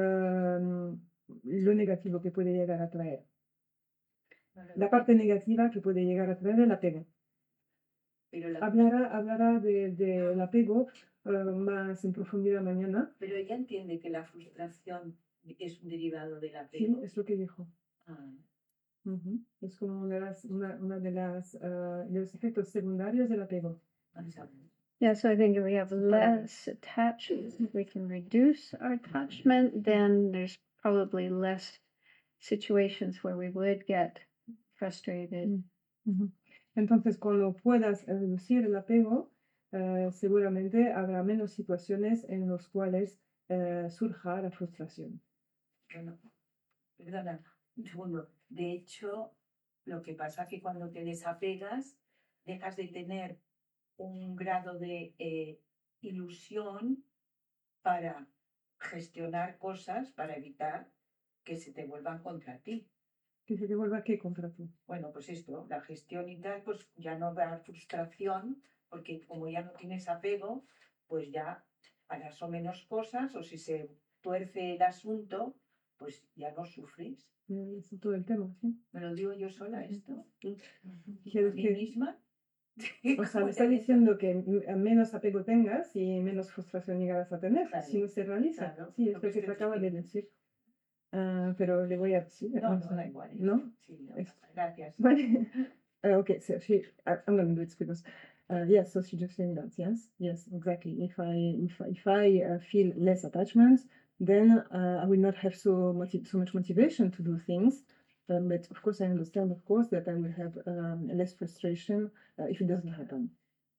lo negativo que puede llegar a traer. La parte negativa que puede llegar a traer el apego. Pero Hablará del apego más en profundidad mañana. Pero ella entiende que la frustración es un derivado del Sí, apego. es lo que dijo. Ah, Es como una de los efectos secundarios del apego. Yeah, so I think if we have less attachment, if we can reduce our attachment, then there's probably less situations where we would get frustrated. Entonces, cuando puedas reducir el apego, seguramente habrá menos situaciones en las cuales surja la frustración. bueno, perdona, un segundo. De hecho, lo que pasa es que cuando te desapegas, dejas de tener un grado de ilusión para gestionar cosas, para evitar que se te vuelvan contra ti. Que se devuelva qué contra ti. Bueno, pues esto, la gestión y tal, pues ya no da frustración, porque como ya no tienes apego, pues ya harás o menos cosas, o si se tuerce el asunto, pues ya no sufres. Es todo el tema, ¿sí? ¿Me lo digo yo sola esto? ¿Quieres ¿A mí que- misma? O sea, me está diciendo que menos apego tengas y menos frustración llegarás a tener, Claro, si no se realiza. claro, Sí, es lo lo que que te acaba de estoy decir. Pero le voy a decir. No, o no, sea, da igual. ¿No? Sí, no, Es- gracias. Vale. Okay, so I'm going to do it because, yes, so she just saying that, yes, exactly. If I feel less attachment, then I will not have so much motivation to do things. But of course, I understand, of course, that I will have less frustration if it doesn't happen.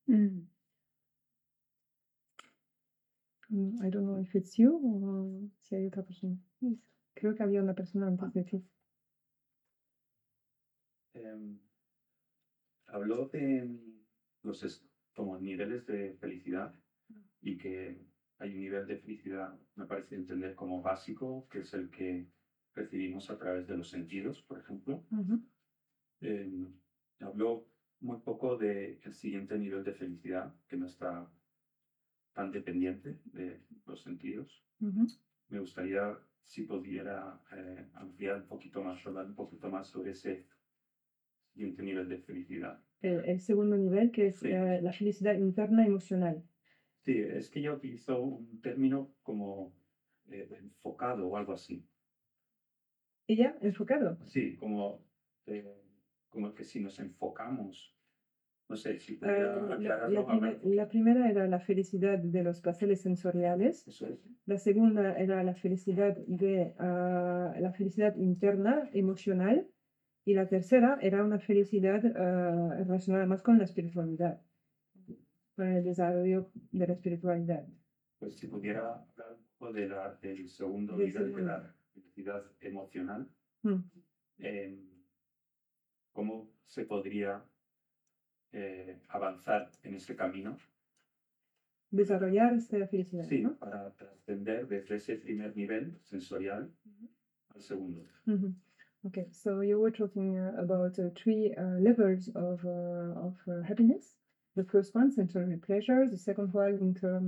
I don't know if it's you o si hay otra persona. Creo que había una persona antes de ti. Habló de como niveles de felicidad y que hay un nivel de felicidad, me parece entender como básico, que es el que recibimos a través de los sentidos, por ejemplo. Habló muy poco del siguiente nivel de felicidad, que no está tan dependiente de los sentidos. Me gustaría si pudiera ampliar un poquito más, hablar un poquito más sobre ese siguiente nivel de felicidad. El segundo nivel, que es Sí. la felicidad interna emocional. Sí, es que ella utilizó un término como enfocado o algo así. ¿Ella? ¿Enfocado? Sí, como que si nos enfocamos, no sé, si pudiera aclararlo. La primera era la felicidad de los placeres sensoriales. Eso es. La segunda era la felicidad la felicidad interna emocional. Y la tercera era una felicidad relacionada más con la espiritualidad, con el desarrollo de la espiritualidad. Pues si pudiera hablar un poco del segundo Del nivel, de segundo. la felicidad emocional, ¿cómo se podría avanzar en ese camino? Desarrollar esta felicidad, Sí, ¿no? para trascender desde ese primer nivel sensorial al segundo. Okay, so you were talking about three levels of happiness. The first one, sensory pleasure. The second one,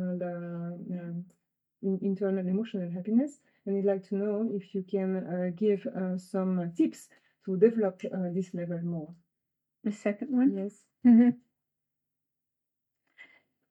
internal emotional happiness. And I'd like to know if you can give some tips to develop this level more. The second one? Yes.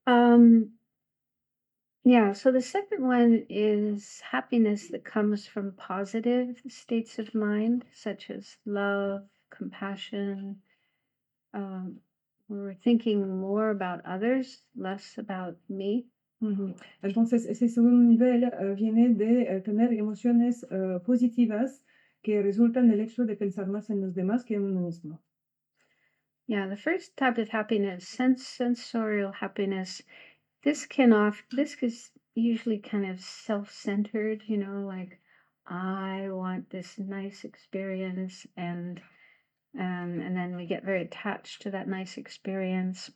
Yeah, so the second one is happiness that comes from positive states of mind, such as love, compassion. We're thinking more about others, less about me. Entonces, ese segundo nivel viene de tener emociones positivas que resultan del hecho de pensar más en los demás que en uno mismo. Yeah, the first type of happiness, sensorial happiness, this is usually kind of self-centered, like I want this nice experience and then we get very attached to that nice experience.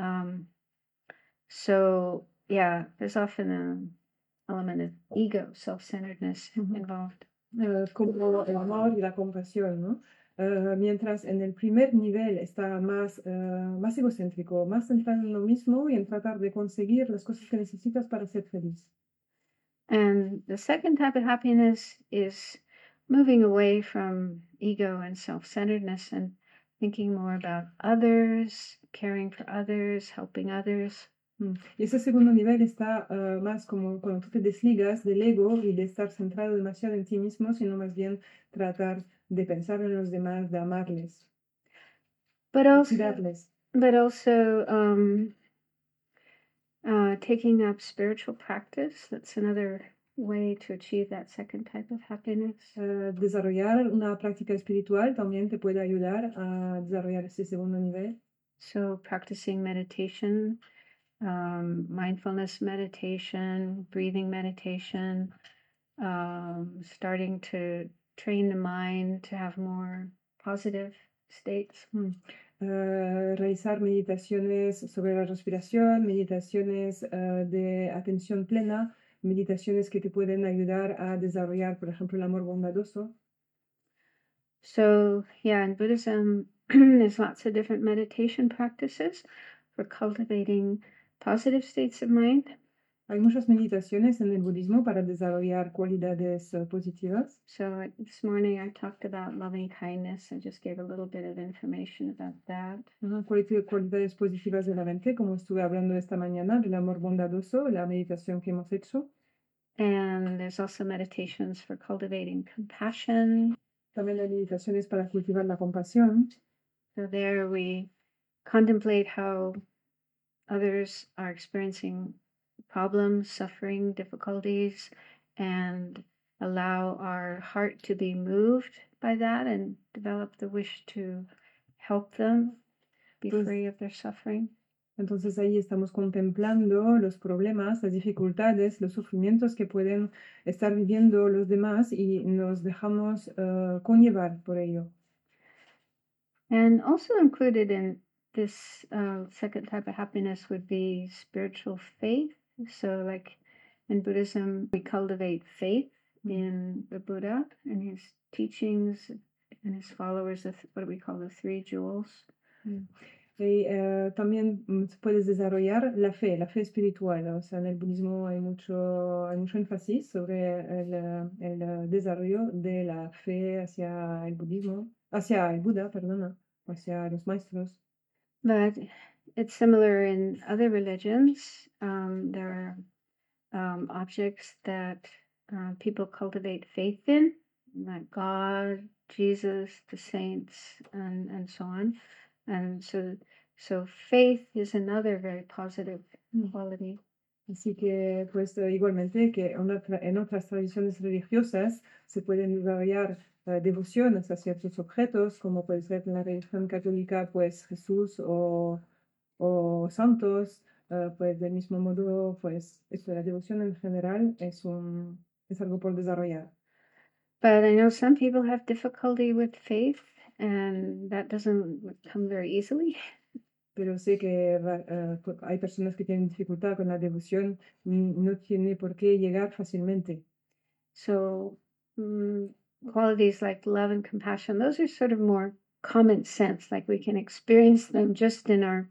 So yeah, there's often an element of ego, self-centeredness involved. Como el amor y la compasión, ¿no? Mientras en el primer nivel está más egocéntrico, más centrado en lo mismo y en tratar de conseguir las cosas que necesitas para ser feliz. And the second type of happiness is moving away from ego and self-centeredness and thinking more about others, caring for others, helping others. Y ese segundo nivel está más como cuando tú te desligas del ego y de estar centrado demasiado en ti mismo, sino más bien tratar de pensar en los demás, de amarles, But also, cuidarles. Taking up spiritual practice, that's another way to achieve that second type of happiness. Desarrollar una práctica espiritual también te puede ayudar a desarrollar ese segundo nivel. So practicing meditation, mindfulness meditation, breathing meditation, starting to train the mind to have more positive states. Realizar meditaciones sobre la respiración, meditaciones de atención plena, meditaciones que te pueden ayudar a desarrollar, por ejemplo, el amor bondadoso. So, yeah, in Buddhism, there's lots of different meditation practices for cultivating positive states of mind. Hay muchas meditaciones en el budismo para desarrollar cualidades positivas. So this morning I talked about loving kindness. I just gave a little bit of information about that. Cualidades positivas de la mente, como estuve hablando esta mañana, del amor bondadoso, la meditación que hemos hecho. And there's also meditations for cultivating compassion. También hay meditaciones para cultivar la compasión. So there we contemplate how others are experiencing problems, suffering, difficulties, and allow our heart to be moved by that and develop the wish to help them be free of their suffering. Entonces ahí estamos contemplando los problemas, las dificultades, los sufrimientos que pueden estar viviendo los demás y nos dejamos conllevar por ello. And also included in this second type of happiness would be spiritual faith. So like in Buddhism, we cultivate faith in the Buddha and his teachings and his followers, what we call the three jewels. Y también puedes desarrollar la fe espiritual. O sea, en el budismo hay mucho énfasis sobre el desarrollo de la fe hacia el budismo, hacia el Buda, perdona, hacia los maestros. But it's similar in other religions. There are objects that people cultivate faith in, like God, Jesus, the saints, and so on. And so faith is another very positive quality. Así que, pues, igualmente que en otras tradiciones religiosas se pueden desarrollar devociones a ciertos objetos, como puede ser en la religión católica, pues Jesús o santos, pues del mismo modo, pues esto de la devoción en general es algo por desarrollar. But I know some people have difficulty with faith, and that doesn't come very easily. Pero sé que hay personas que tienen dificultad con la devoción, no tiene por qué llegar fácilmente. So qualities like love and compassion, those are sort of more common sense, like we can experience them just in our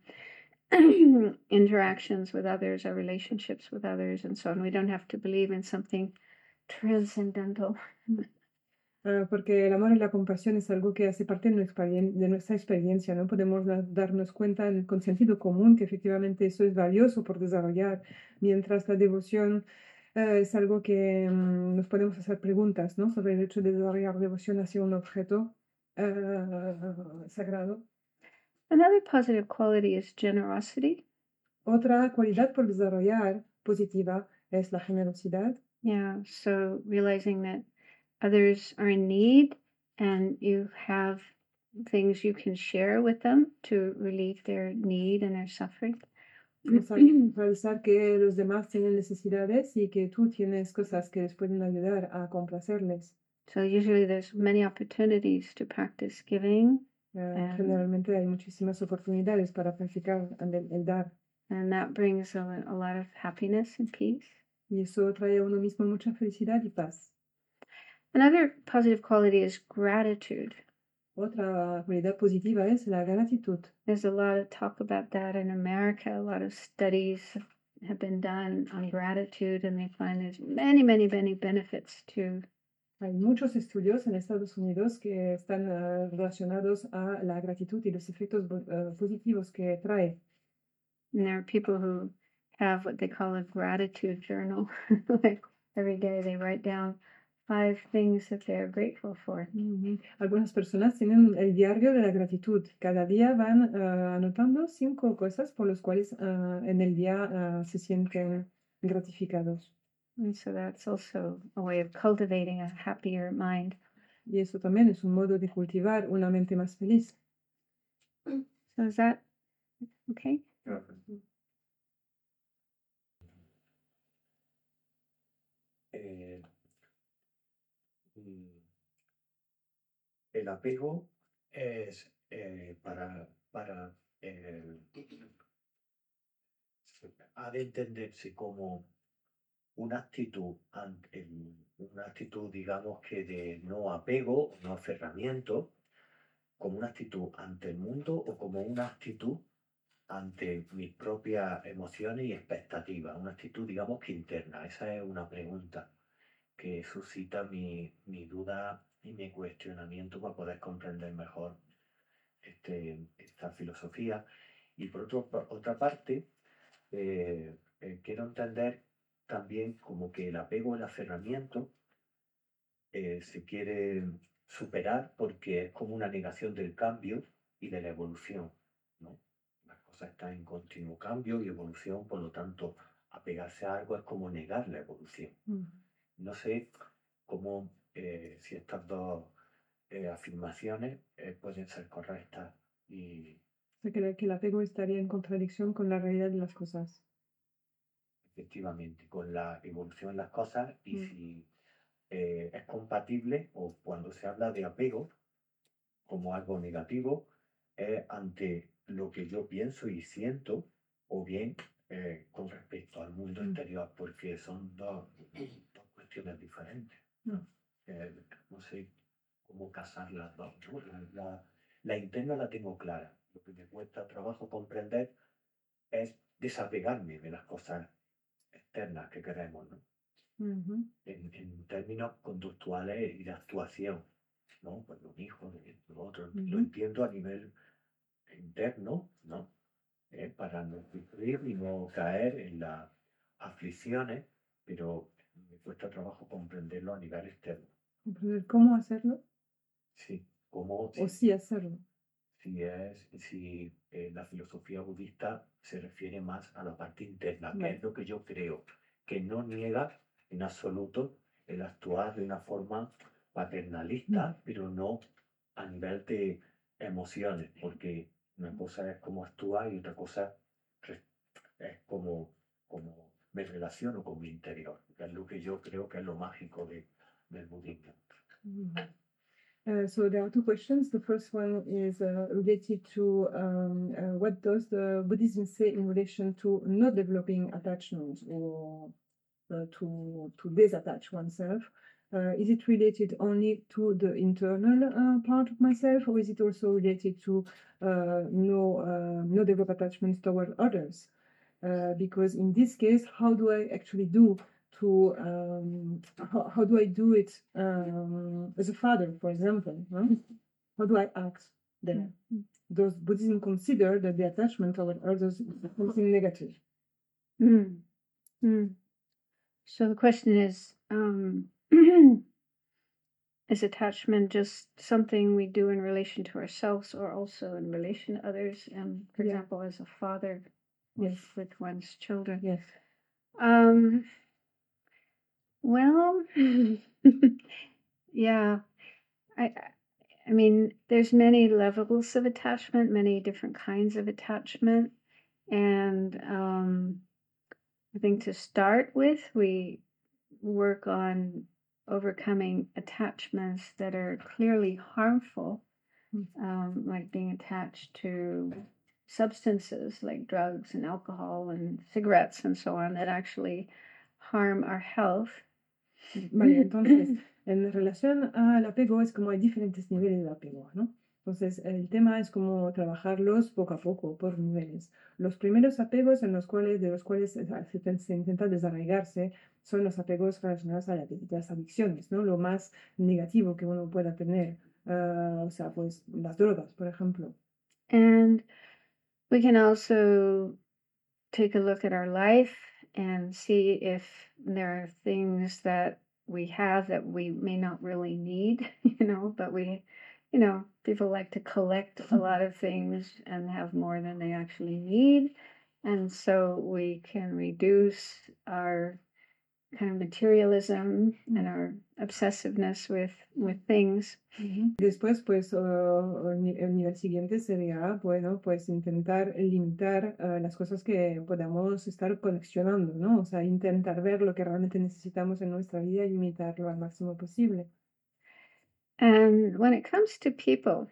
interactions with others, our relationships with others, and so on. We don't have to believe in something transcendental. porque el amor y la compasión es algo que hace parte de nuestra experiencia, ¿no? Podemos darnos cuenta con sentido común que efectivamente eso es valioso por desarrollar, mientras la devoción es algo que nos podemos hacer preguntas, ¿no? Sobre el hecho de desarrollar devoción hacia un objeto sagrado. Another positive quality is generosity. Otra cualidad por desarrollar positiva es la generosidad. Yeah, so realizing that others are in need and you have things you can share with them to relieve their need and their suffering. Realizar que los demás tienen necesidades y que tú tienes cosas que les pueden ayudar a complacerles. So usually there's many opportunities to practice giving, Generalmente hay muchísimas oportunidades para practicar el dar. and that brings a lot of happiness and peace. Y eso trae a uno mismo mucha felicidad y paz. Another positive quality is gratitude. Otra cualidad positiva es la gratitud. There's a lot of talk about that in America. A lot of studies have been done on gratitude, and they find there's many, many, many benefits to. Hay muchos estudios en Estados Unidos que están relacionados a la gratitud y los efectos positivos que trae. And there are people who have what they call a gratitude journal. Like every day they write down 5 things that they're grateful for. Algunas personas tienen el diario de la gratitud. Cada día van anotando 5 cosas por las cuales en el día se sienten gratificados. And so that's also a way of cultivating a happier mind. Y eso también es un modo de cultivar una mente más feliz. So is that okay? El apego es ha de entenderse como una actitud, digamos que de no apego, no aferramiento, como una actitud ante el mundo o como una actitud ante mis propias emociones y expectativas, una actitud, digamos que interna. Esa es una pregunta que suscita mi duda y mi cuestionamiento para poder comprender mejor esta filosofía. Y por otra parte, quiero entender también como que el apego, el aferramiento, se quiere superar porque es como una negación del cambio y de la evolución, ¿no? Las cosas están en continuo cambio y evolución, por lo tanto, apegarse a algo es como negar la evolución. No sé cómo, si estas dos afirmaciones pueden ser correctas y... Se cree que el apego estaría en contradicción con la realidad de las cosas. Efectivamente, con la evolución de las cosas y si es compatible o cuando se habla de apego como algo negativo es ante lo que yo pienso y siento o bien con respecto al mundo exterior, porque son dos cuestiones diferentes. No sé cómo casar las dos, ¿no? La interna la tengo clara. Lo que me cuesta trabajo comprender es desapegarme de las cosas externas que queremos, ¿no? En términos conductuales y de actuación, ¿no? Pues lo hijo, lo otro, lo entiendo a nivel interno, ¿no? Para no sufrir y no caer en las aflicciones, pero me cuesta trabajo comprenderlo a nivel externo. ¿Comprender cómo hacerlo? Sí, cómo... O sí hacerlo. Si la filosofía budista se refiere más a la parte interna, que es lo que yo creo, que no niega en absoluto el actuar de una forma paternalista, pero no a nivel de emociones, porque una cosa es cómo actúa y otra cosa es cómo me relaciono con mi interior, que es lo que yo creo que es lo mágico del budismo. So there are 2 questions. The first one is related to what does the Buddhism say in relation to not developing attachment or to disattach oneself. Is it related only to the internal part of myself, or is it also related to no develop attachments toward others? Because in this case, how do I actually do to how do I do it as a father, for example? Huh? How do I act there? Does Buddhism consider that the attachment toward others is something negative? Mm. So the question is, is attachment just something we do in relation to ourselves or also in relation to others? For example, as a father with one's children. Yes. Well, yeah, I mean, there's many levels of attachment, many different kinds of attachment, and I think to start with, we work on overcoming attachments that are clearly harmful, like being attached to substances like drugs and alcohol and cigarettes and so on that actually harm our health. Vale, entonces, en relación al apego es como hay diferentes niveles de apego, ¿no? Entonces, el tema es como trabajarlos poco a poco, por niveles. Los primeros apegos de los cuales se intenta desarraigarse son los apegos relacionados a las adicciones, ¿no? Lo más negativo que uno pueda tener, o sea, pues las drogas, por ejemplo. And we can also take a look at our life and see if there are things that we have that we may not really need, but people like to collect a lot of things and have more than they actually need. And so we can reduce our kind of materialism and our obsessiveness with things. Después, pues, el nivel siguiente sería, bueno, pues intentar limitar las cosas que podamos estar coleccionando, ¿no? O sea, intentar ver lo que realmente necesitamos en nuestra vida y limitarlo al máximo posible. And when it comes to people,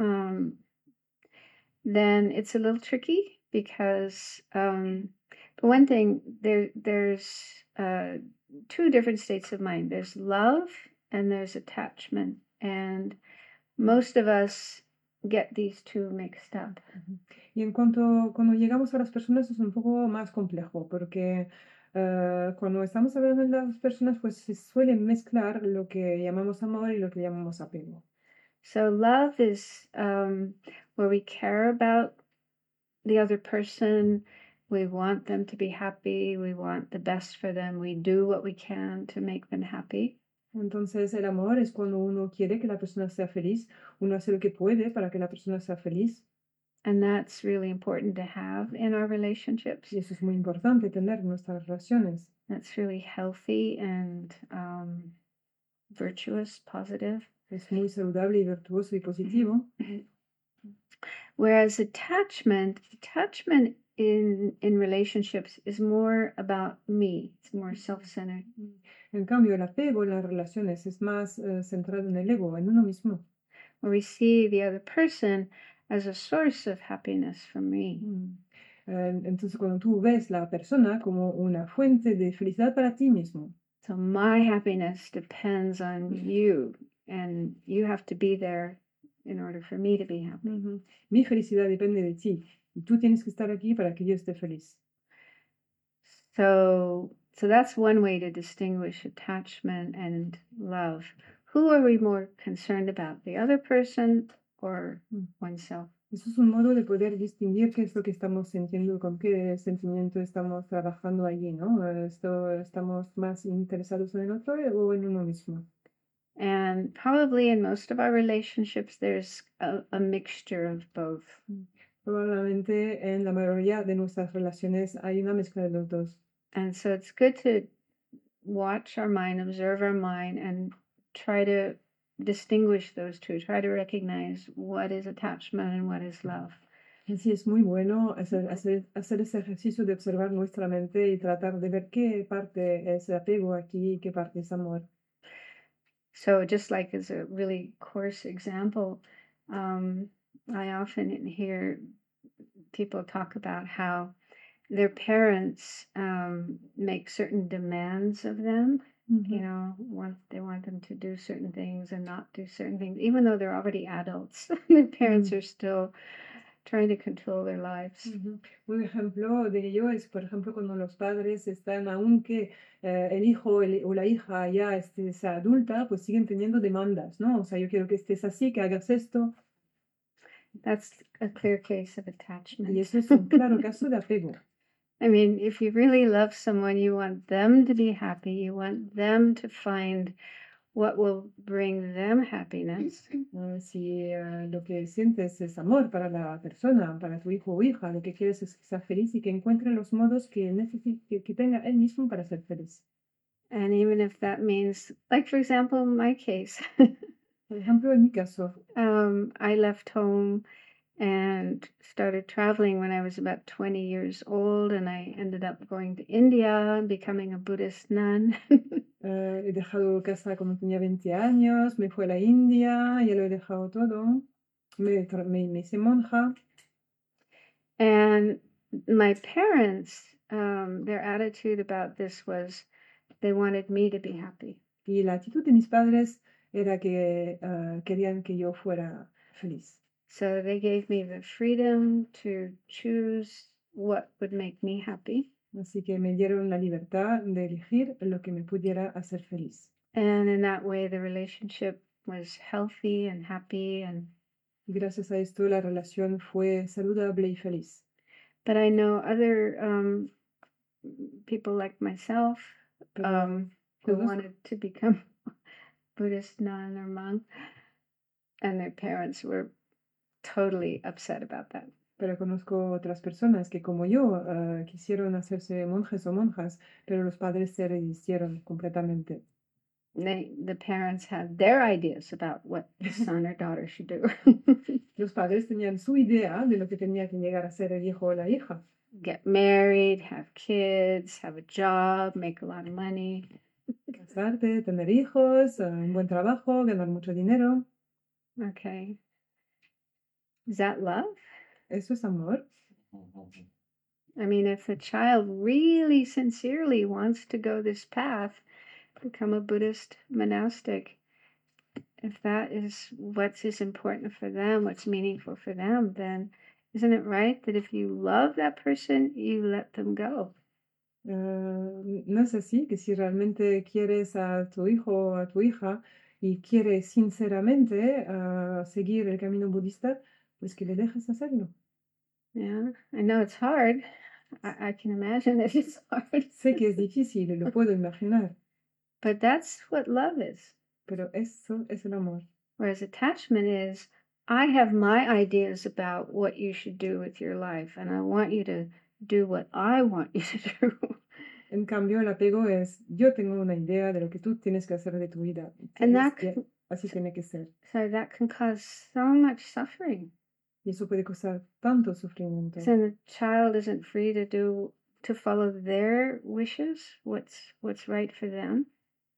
then it's a little tricky because, for one thing, there's two different states of mind. There's love and there's attachment. And most of us get these two mixed up. Y en cuando llegamos a las personas es un poco más complejo, porque cuando estamos hablando de las personas, pues se suele mezclar lo que llamamos amor y lo que llamamos apego. So love is where we care about the other person. We want them to be happy. We want the best for them. We do what we can to make them happy. Entonces el amor es cuando uno quiere que la persona sea feliz, uno hace lo que puede para que la persona sea feliz. And that's really important to have in our relationships. Y eso es muy importante tener en nuestras relaciones. That's really healthy and virtuous, positive. Es muy saludable y virtuoso y positivo. Whereas attachment in relationships is more about me. It's more self-centered. En cambio, el apego en las relaciones es más centrado en el ego, en uno mismo. Where we see the other person as a source of happiness for me. Entonces, cuando tú ves la persona como una fuente de felicidad para ti mismo. So my happiness depends on you, and you have to be there in order for me to be happy. Mi felicidad depende de ti, y tú tienes que estar aquí para que yo esté feliz. So that's one way to distinguish attachment and love. Who are we more concerned about, the other person or oneself? Eso es un modo de poder distinguir qué es lo que estamos sintiendo, con qué sentimiento estamos trabajando allí, ¿no? ¿Estamos más interesados en el otro o en uno mismo? And probably in most of our relationships, there's a mixture of both. Probablemente en la mayoría de nuestras relaciones hay una mezcla de los dos. And so it's good to watch our mind, observe our mind, and try to distinguish those two, try to recognize what is attachment and what is love. Así es muy bueno hacer ese ejercicio de observar nuestra mente y tratar de ver qué parte es apego aquí y qué parte es amor. So just like as a really coarse example, I often hear people talk about how their parents make certain demands of them. They want them to do certain things and not do certain things, even though they're already adults. Their parents are still trying to control their lives. Un ejemplo de ello es, por ejemplo, cuando los padres están, aunque el hijo o la hija ya sea adulta, pues siguen teniendo demandas, ¿no? O sea, yo quiero que estés así, que hagas esto. That's a clear case of Y attachment. eso es un claro caso de apego. I mean, if you really love someone, you want them to be happy. You want them to find what will bring them happiness. Si lo que sientes es amor para la persona, para tu hijo o hija, lo que quieres es que sea feliz y que encuentre los modos que tenga él mismo para ser feliz. And even if that means, like for example, in my case, Por ejemplo, en mi caso, I left home and started traveling when I was about 20 years old, and I ended up going to India and becoming a Buddhist nun. he dejado casa cuando tenía 20 años, me fui a la India, ya lo he dejado todo, me hice monja. And my parents, their attitude about this was they wanted me to be happy. Y la actitud de mis padres era que querían que yo fuera feliz. So they gave me the freedom to choose what would make me happy. Así que me dieron la libertad de elegir lo que me pudiera hacer feliz. And in that way, the relationship was healthy and happy. And Gracias a esto la relación fue saludable y feliz. but I know other people like myself Pero who conozco- wanted to become Buddhist nun or monk, and their parents were totally upset about that. Pero conozco otras personas que como yo quisieron hacerse monjes o monjas, pero los padres se resistieron completamente. The parents had their ideas about what the son or daughter should do. Los padres tenían su idea de lo que tenía que llegar a ser el hijo o la hija. Get married, have kids, have a job, make a lot of money. Casarte, tener hijos, un buen trabajo, ganar mucho dinero. Okay. Is that love? ¿Eso es amor? I mean, if the child really sincerely wants to go this path, become a Buddhist monastic, if that is what is important for them, what's meaningful for them, then isn't it right that if you love that person, you let them go? No es así, que si realmente quieres a tu hijo o a tu hija y quieres sinceramente seguir el camino budista, pues que le dejes hacerlo. Yeah, I know it's hard. I can imagine that it's hard. Sé que es difícil, lo puedo imaginar, But that's what love is. pero eso es el amor. Whereas attachment is, I have my ideas about what you should do with your life, and I want you to do what I want you to do. En cambio, el apego es, yo tengo una idea de lo que tú tienes que hacer de tu vida. And Es that que can, así tiene que ser. so that can cause so much suffering. Y eso puede causar tanto sufrimiento. So the child isn't free to follow their wishes, what's right for them.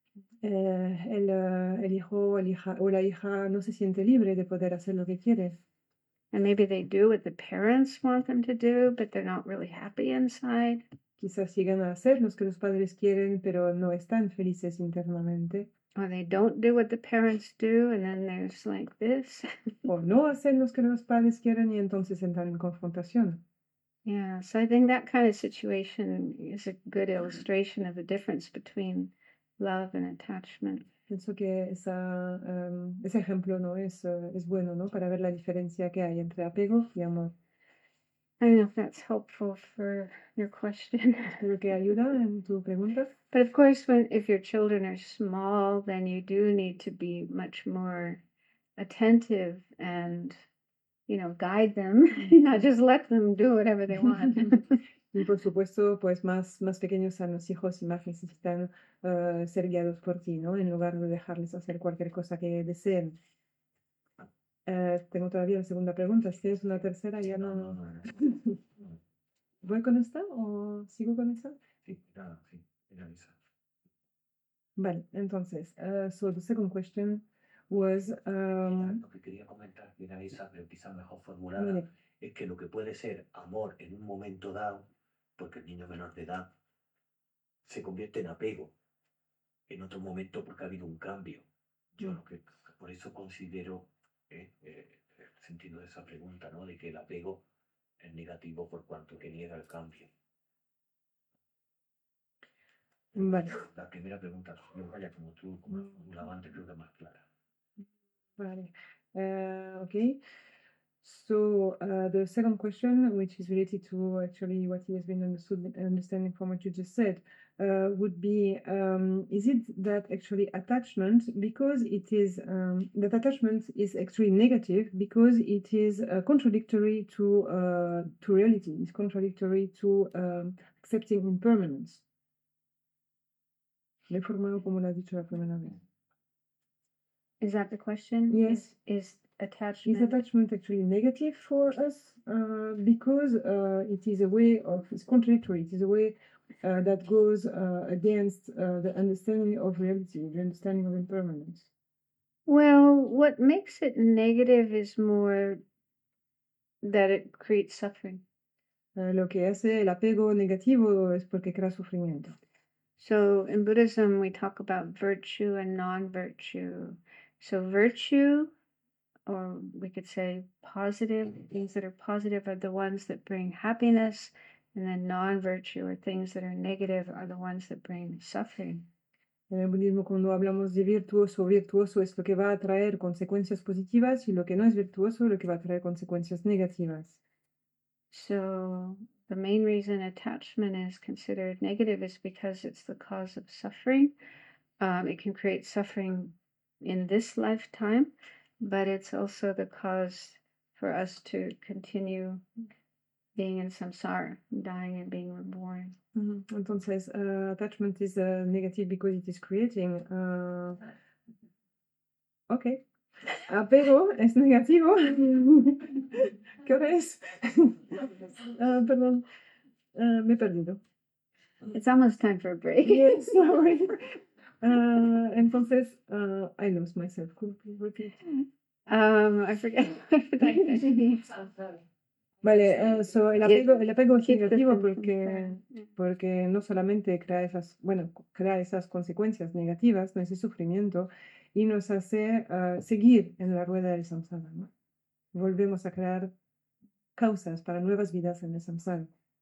El hijo o la hija no se siente libre de poder hacer lo que quiere. And maybe they do what the parents want them to do, but they're not really happy inside. Quizás llegan a hacer lo que los padres quieren, pero no están felices internamente. Or they don't do what the parents do, and then there's like this. O no hacen lo que los padres quieren y entonces entran en confrontación. Yeah, so I think that kind of situation is a good illustration of the difference between love and attachment. Pienso que ese ejemplo no es bueno, ¿no? Para ver la diferencia que hay entre apego y amor. I don't know if that's helpful for your question. Espero que ayuda en tu pregunta. But of course, if your children are small, then you do need to be much more attentive and, guide them, not just let them do whatever they want. Y por supuesto, pues más pequeños a los hijos y más necesitan ser guiados por ti, ¿no? En lugar de dejarles hacer cualquier cosa que deseen. Tengo todavía la segunda pregunta. Si tienes una tercera, ya no. ¿Voy con esta o sigo con esta? Sí, era esa. Vale, entonces, so the second question was, Lo que quería comentar, que era esa, pero quizá mejor formulada, Mire. es que lo que puede ser amor en un momento dado, porque el niño menor de edad se convierte en apego en otro momento porque ha habido un cambio. Yo lo que por eso considero sentido de esa pregunta, ¿no? De que el apego es negativo por cuanto que niega el cambio. Vale. La primera pregunta, vaya, como tú la antes, creo que es más clara. Vale. Okay. So the second question, which is related to actually what he has been understanding from what you just said, would be: is it that actually attachment, because it is that attachment is actually negative because it is contradictory to reality, it's contradictory to accepting impermanence. Le he formado como lo has dicho la primera vez. Is that the question? Yes. Is attachment? Is attachment actually negative for us? Because it is a way of, it's contradictory, it is a way that goes against the understanding of reality, the understanding of impermanence. Well, what makes it negative is more that it creates suffering. Lo que hace el apego negativo es porque crea sufrimiento. So in Buddhism, we talk about virtue and non-virtue. So virtue, or we could say positive, things that are positive are the ones that bring happiness, and then non-virtue, or things that are negative, are the ones that bring suffering. En el budismo, cuando hablamos de virtuoso, virtuoso es lo que va a traer consecuencias positivas, y lo que no es virtuoso, lo que va a traer consecuencias negativas. So the main reason attachment is considered negative is because it's the cause of suffering. It can create suffering in this lifetime, but it's also the cause for us to continue being in samsara, dying and being reborn. Entonces, attachment is negative because it is creating. Ok. Apego es negativo. ¿Qué hora es? Perdón, me he perdido. It's almost time for a break. Yes, sorry. Entonces, I lost myself. Could you repeat? I forget. Vale, so el apego es Keep the negativo sentence. porque no solamente crea esas consecuencias negativas, no ese sufrimiento, y nos hace seguir en la rueda del samsara, ¿no? Volvemos a crear causas para nuevas vidas en el samsara.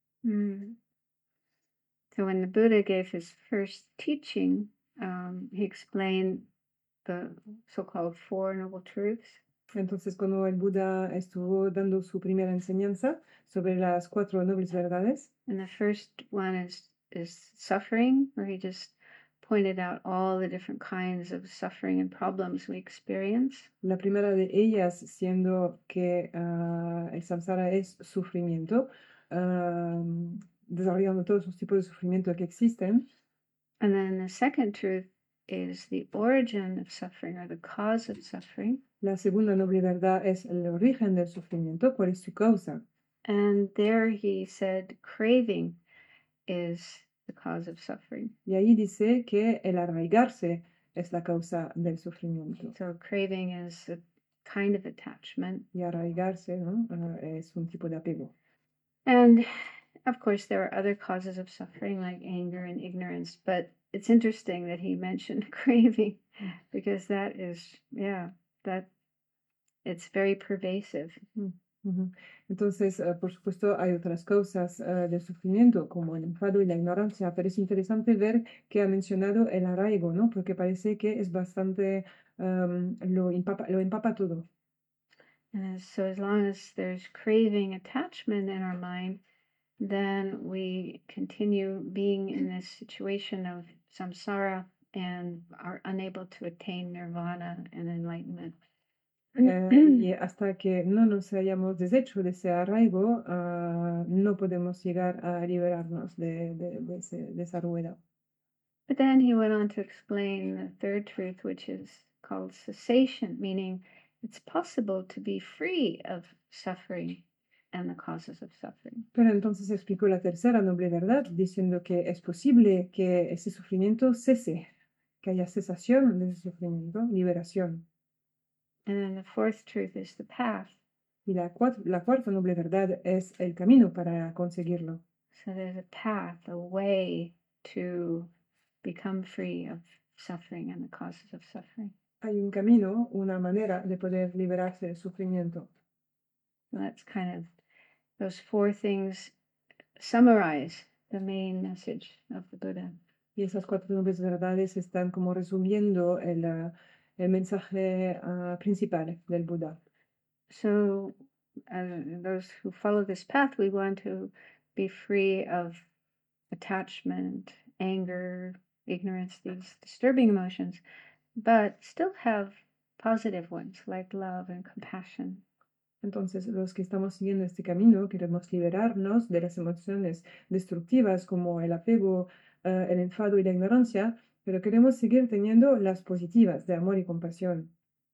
So when the Buddha gave his first teaching, he explained the so-called Four Noble Truths. Entonces, cuando el Buda estuvo dando su primera enseñanza sobre las 4 nobles verdades, And the first one is suffering, where he just pointed out all the different kinds of suffering and problems we experience. la primera de ellas siendo que el samsara es sufrimiento, desarrollando todos los tipos de sufrimiento que existen. And then the second truth is the origin of suffering, or the cause of suffering. La segunda noble verdad es el origen del sufrimiento, cuál es su causa. And there he said craving is the cause of suffering. Y ahí dice que el arraigarse es la causa del sufrimiento. So craving is a kind of attachment. Y arraigarse, ¿no? Es un tipo de apego. And of course, there are other causes of suffering like anger and ignorance, but it's interesting that he mentioned craving because that is, that it's very pervasive. Ujú. Entonces, por supuesto, hay otras causas del sufrimiento, como el enfado y la ignorancia, pero es interesante ver que ha mencionado el arraigo, ¿no? Porque parece que es bastante, lo empapa todo. So as long as there's craving attachment in our mind, then we continue being in this situation of samsara and are unable to attain nirvana and enlightenment. Y hasta que no nos hayamos deshecho de ese arraigo, no podemos llegar a liberarnos de esa rueda. But then he went on to explain the third truth, which is called cessation, meaning it's possible to be free of suffering and the causes of suffering. Pero entonces explicó la tercera noble verdad, diciendo que es posible que ese sufrimiento cese, que haya cesación de ese sufrimiento, liberación. And then the fourth truth is the path. Y la cuarta noble verdad es el camino para conseguirlo. So there's a path, a way to become free of suffering and the causes of suffering. Hay un camino, una manera de poder liberarse del sufrimiento. That's kind of those four things summarize the main message of the Buddha. Y esas cuatro nubes verdades están como resumiendo el mensaje principal del Buda. So, those who follow this path, we want to be free of attachment, anger, ignorance, these disturbing emotions, but still have positive ones like love and compassion. Entonces, los que estamos siguiendo este camino queremos liberarnos de las emociones destructivas como el apego, el enfado y la ignorancia, pero queremos seguir teniendo las positivas de amor y compasión.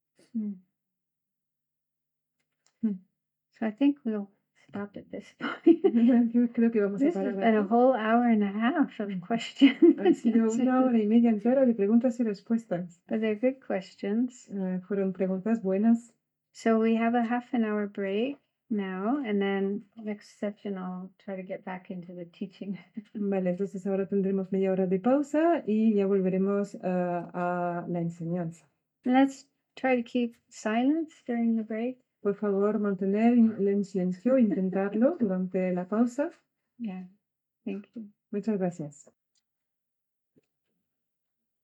So I think we'll stop at this point. Yo creo que vamos a This has parar been a aquí. whole hour and a half of questions. Ha sido una hora y media entera de preguntas y respuestas. But they're good questions. Fueron preguntas buenas. So we have a half an hour break now, and then next session I'll try to get back into the teaching. Vale, entonces ahora tendremos media hora de pausa y ya volveremos a la enseñanza. Let's try to keep silence during the break. Por favor, mantener el silencio, intentarlo durante la pausa. Yeah, thank you. Muchas gracias.